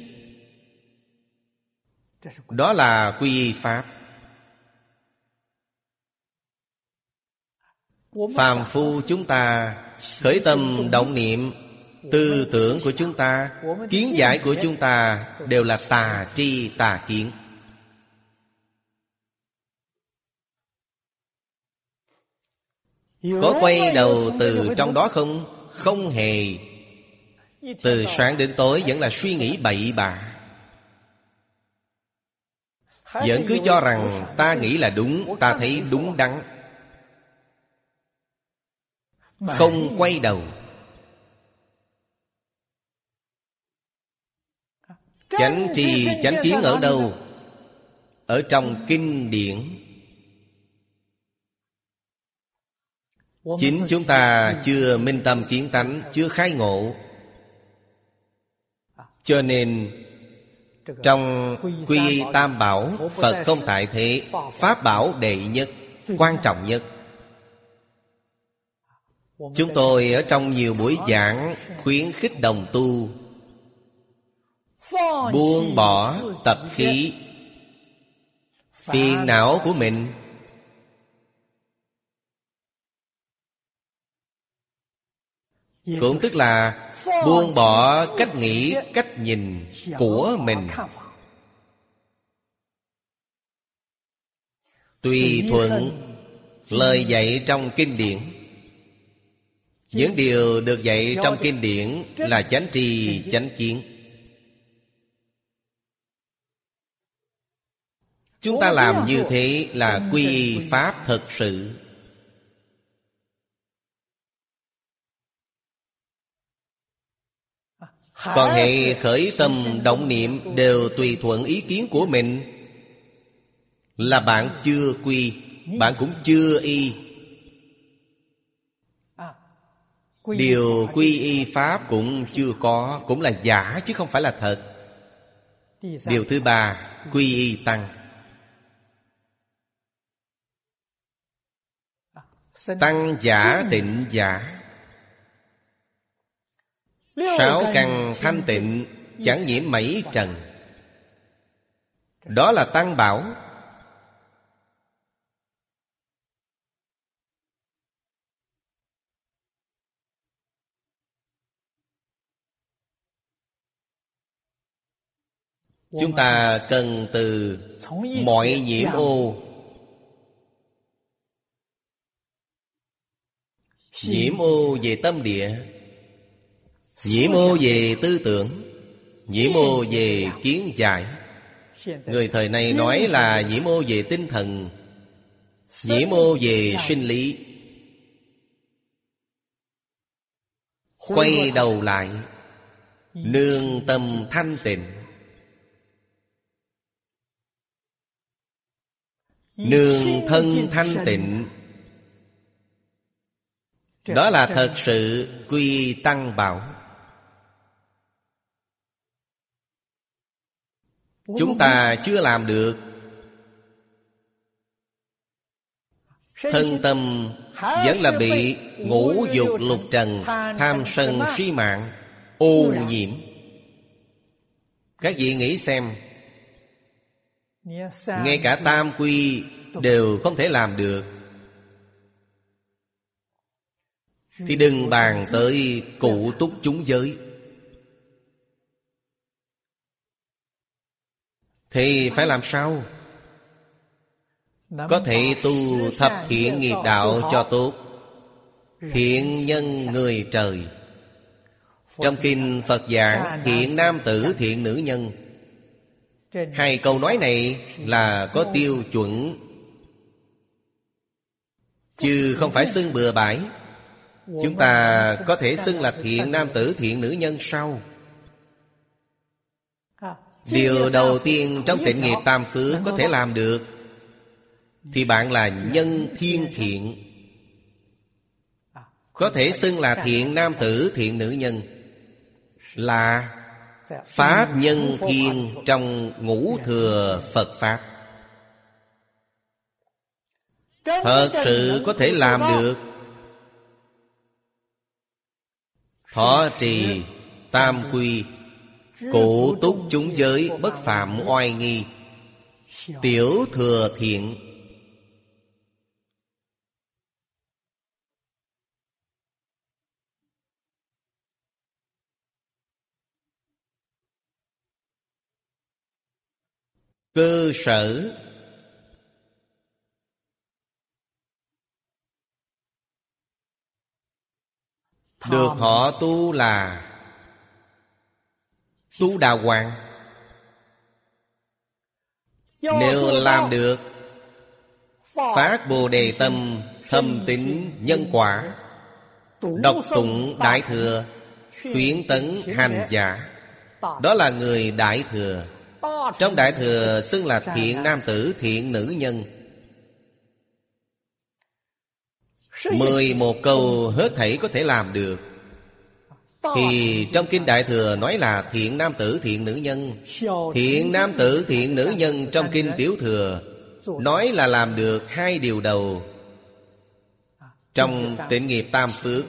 Đó là quy y Pháp. Phàm phu chúng ta khởi tâm động niệm, tư tưởng của chúng ta, kiến giải của chúng ta đều là tà tri tà kiến. Có quay đầu từ trong đó không? Không hề. Từ sáng đến tối vẫn là suy nghĩ bậy bạ, vẫn cứ cho rằng ta nghĩ là đúng, ta thấy đúng đắn, không quay đầu. Chánh tri chánh kiến ở đâu? Ở trong kinh điển. Chính chúng ta chưa minh tâm kiến tánh, chưa khai ngộ, cho nên trong quy y tam bảo, Phật không tại thế, pháp bảo đệ nhất, quan trọng nhất. Chúng tôi ở trong nhiều buổi giảng khuyến khích đồng tu buông bỏ tập khí phiền não của mình. Cũng tức là buông bỏ cách nghĩ, cách nhìn của mình, tùy thuận lời dạy trong kinh điển. Những điều được dạy trong kinh điển là chánh tri chánh kiến. Chúng ta làm như thế là quy y pháp thật sự. Còn hệ khởi tâm động niệm đều tùy thuận ý kiến của mình, là bạn chưa quy, bạn cũng chưa y. Điều quy y pháp cũng chưa có, cũng là giả chứ không phải là thật. Điều thứ ba, quy y tăng. Tăng giả tịnh giả. Sáu căn thanh tịnh, chẳng nhiễm mảy trần. Đó là tăng bảo. Chúng ta cần từ mọi nhiễm ô. Nhiễm ô về tâm địa, nhiễm ô về tư tưởng, nhiễm ô về kiến giải. Người thời nay nói là nhiễm ô về tinh thần, nhiễm ô về sinh lý. Quay đầu lại, nương tâm thanh tịnh, nương thân thanh tịnh. Đó là thật sự quy tăng bảo. Chúng ta chưa làm được. Thân tâm vẫn là bị ngũ dục lục trần, tham sân si mạng ô nhiễm. Các vị nghĩ xem, ngay cả tam quy đều không thể làm được, thì đừng bàn tới cụ túc chúng giới. Thì phải làm sao? Có thể tu thập thiện nghiệp đạo cho tốt, thiện nhân người trời. Trong kinh Phật giảng thiện nam tử thiện nữ nhân. Hai câu nói này là có tiêu chuẩn, chứ không phải xưng bừa bãi. Chúng ta có thể xưng là thiện nam tử thiện nữ nhân sao? Điều đầu tiên trong tịnh nghiệp tam phước có thể làm được, thì bạn là nhân thiên thiện. Có thể xưng là thiện nam tử thiện nữ nhân, là pháp nhân thiên trong ngũ thừa Phật Pháp. Thật sự có thể làm được. Thọ trì tam quy, cụ túc chúng giới, bất phạm oai nghi, tiểu thừa thiện. Cơ sở được họ tu là tu đà hoàng. Nếu làm được phát Bồ Đề tâm, thâm tín nhân quả, đọc tụng Đại Thừa, khuyến tấn hành giả, đó là người Đại Thừa. Trong Đại Thừa xưng là thiện nam tử, thiện nữ nhân. Mười một câu hết thảy có thể làm được. Thì trong Kinh Đại Thừa nói là thiện nam tử, thiện nữ nhân. Thiện nam tử, thiện nữ nhân trong Kinh Tiểu Thừa nói là làm được hai điều đầu. Trong Tịnh Nghiệp Tam Phước,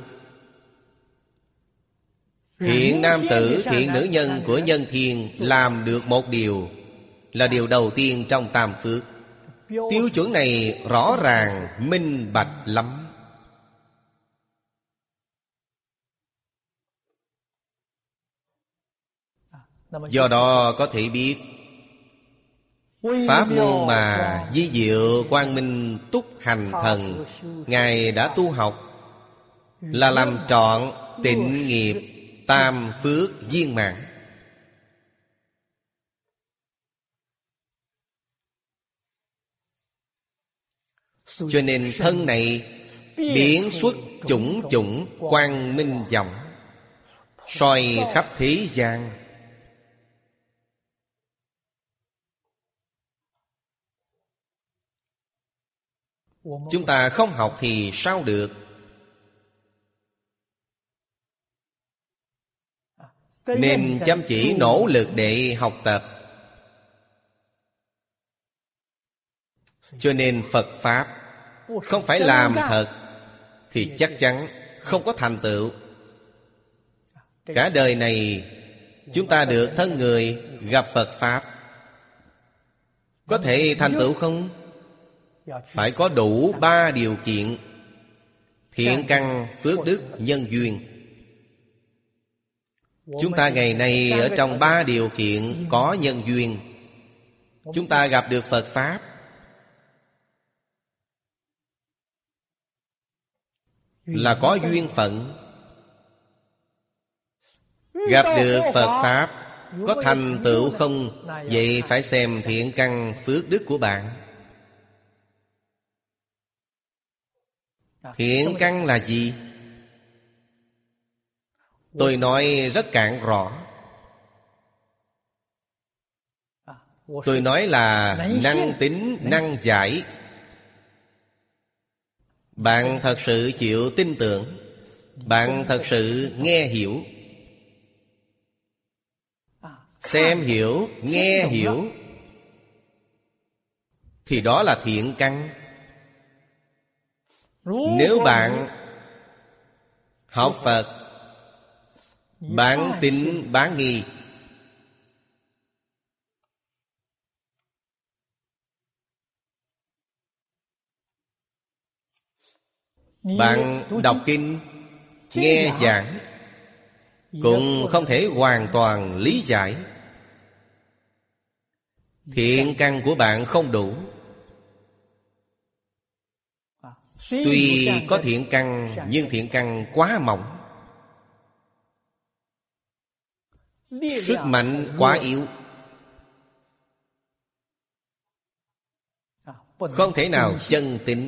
thiện nam tử, thiện nữ nhân của nhân thiên làm được một điều, là điều đầu tiên trong Tam Phước. Tiêu chuẩn này rõ ràng, minh bạch lắm. Do đó có thể biết pháp môn mà Di Diệu Quang Minh Túc Hành Thần Ngài đã tu học là làm trọn tịnh nghiệp tam phước viên mãn. Cho nên thân này biến xuất chủng chủng quang minh vọng, soi khắp thế gian. Chúng ta không học thì sao được? Nên chăm chỉ nỗ lực để học tập. Cho nên Phật Pháp không phải làm thật thì chắc chắn không có thành tựu. Cả đời này chúng ta được thân người gặp Phật Pháp, có thể thành tựu không? Phải có đủ ba điều kiện: thiện căn, phước đức, nhân duyên. Chúng ta ngày nay ở trong ba điều kiện có nhân duyên. Chúng ta gặp được Phật Pháp là có duyên phận. Gặp được Phật Pháp có thành tựu không? Vậy phải xem thiện căn, phước đức của bạn. Thiện căn là gì? Tôi nói rất cạn rõ. Tôi nói là năng tính, năng giải. Bạn thật sự chịu tin tưởng, bạn thật sự nghe hiểu. Xem hiểu, nghe hiểu, thì đó là thiện căn. Nếu bạn học Phật bán tín bán nghi, bạn đọc kinh, nghe giảng cũng không thể hoàn toàn lý giải. Thiện căn của bạn không đủ. Tuy có thiện căn nhưng thiện căn quá mỏng, sức mạnh quá yếu, không thể nào chân tín,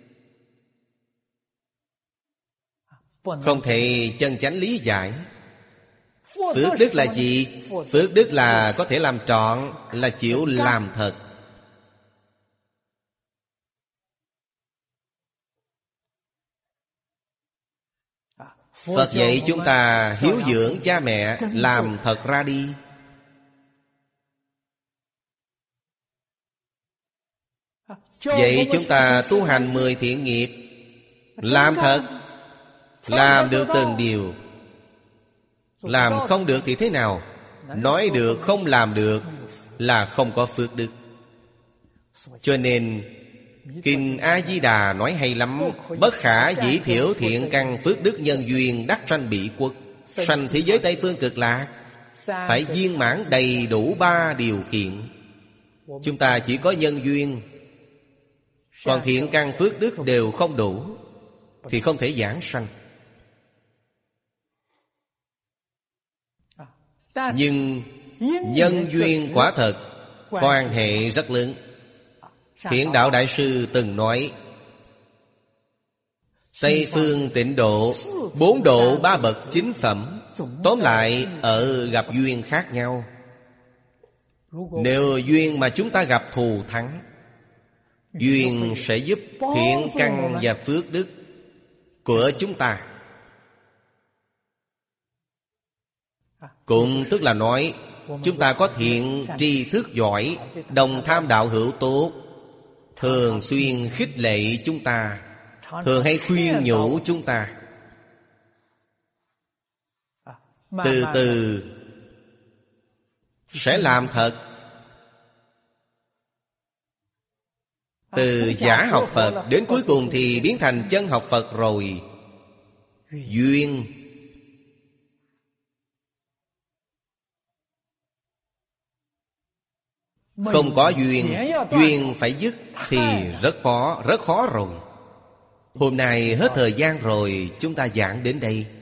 không thể chân chánh lý giải. Phước đức là gì? Phước đức là có thể làm trọn, là chịu làm thật. Phật dạy chúng ta hiếu dưỡng cha mẹ, làm thật ra đi. Vậy chúng ta tu hành mười thiện nghiệp, làm thật, làm được từng điều. Làm không được thì thế nào? Nói được không làm được là không có phước đức. Cho nên Kinh A-di-đà nói hay lắm: bất khả dĩ thiểu thiện căn phước đức nhân duyên đắc sanh bỉ quốc, sanh thế giới Tây Phương Cực Lạc. Phải viên mãn đầy đủ ba điều kiện. Chúng ta chỉ có nhân duyên, còn thiện căn phước đức đều không đủ, thì không thể giảng sanh. Nhưng nhân duyên quả thật quan hệ rất lớn. Thiện Đạo Đại Sư từng nói, Tây phương tịnh độ, bốn độ ba bậc chính phẩm, tóm lại ở gặp duyên khác nhau. Nếu duyên mà chúng ta gặp thù thắng, duyên sẽ giúp thiện căn và phước đức của chúng ta. Cũng tức là nói, chúng ta có thiện tri thức giỏi, đồng tham đạo hữu tốt, thường xuyên khích lệ chúng ta, thường hay khuyên nhủ chúng ta. Từ từ sẽ làm thật. Từ giả học Phật đến cuối cùng thì biến thành chân học Phật rồi. Duyên không có duyên, duyên phải dứt thì rất khó, rất khó rồi. Hôm nay hết thời gian rồi, chúng ta giảng đến đây.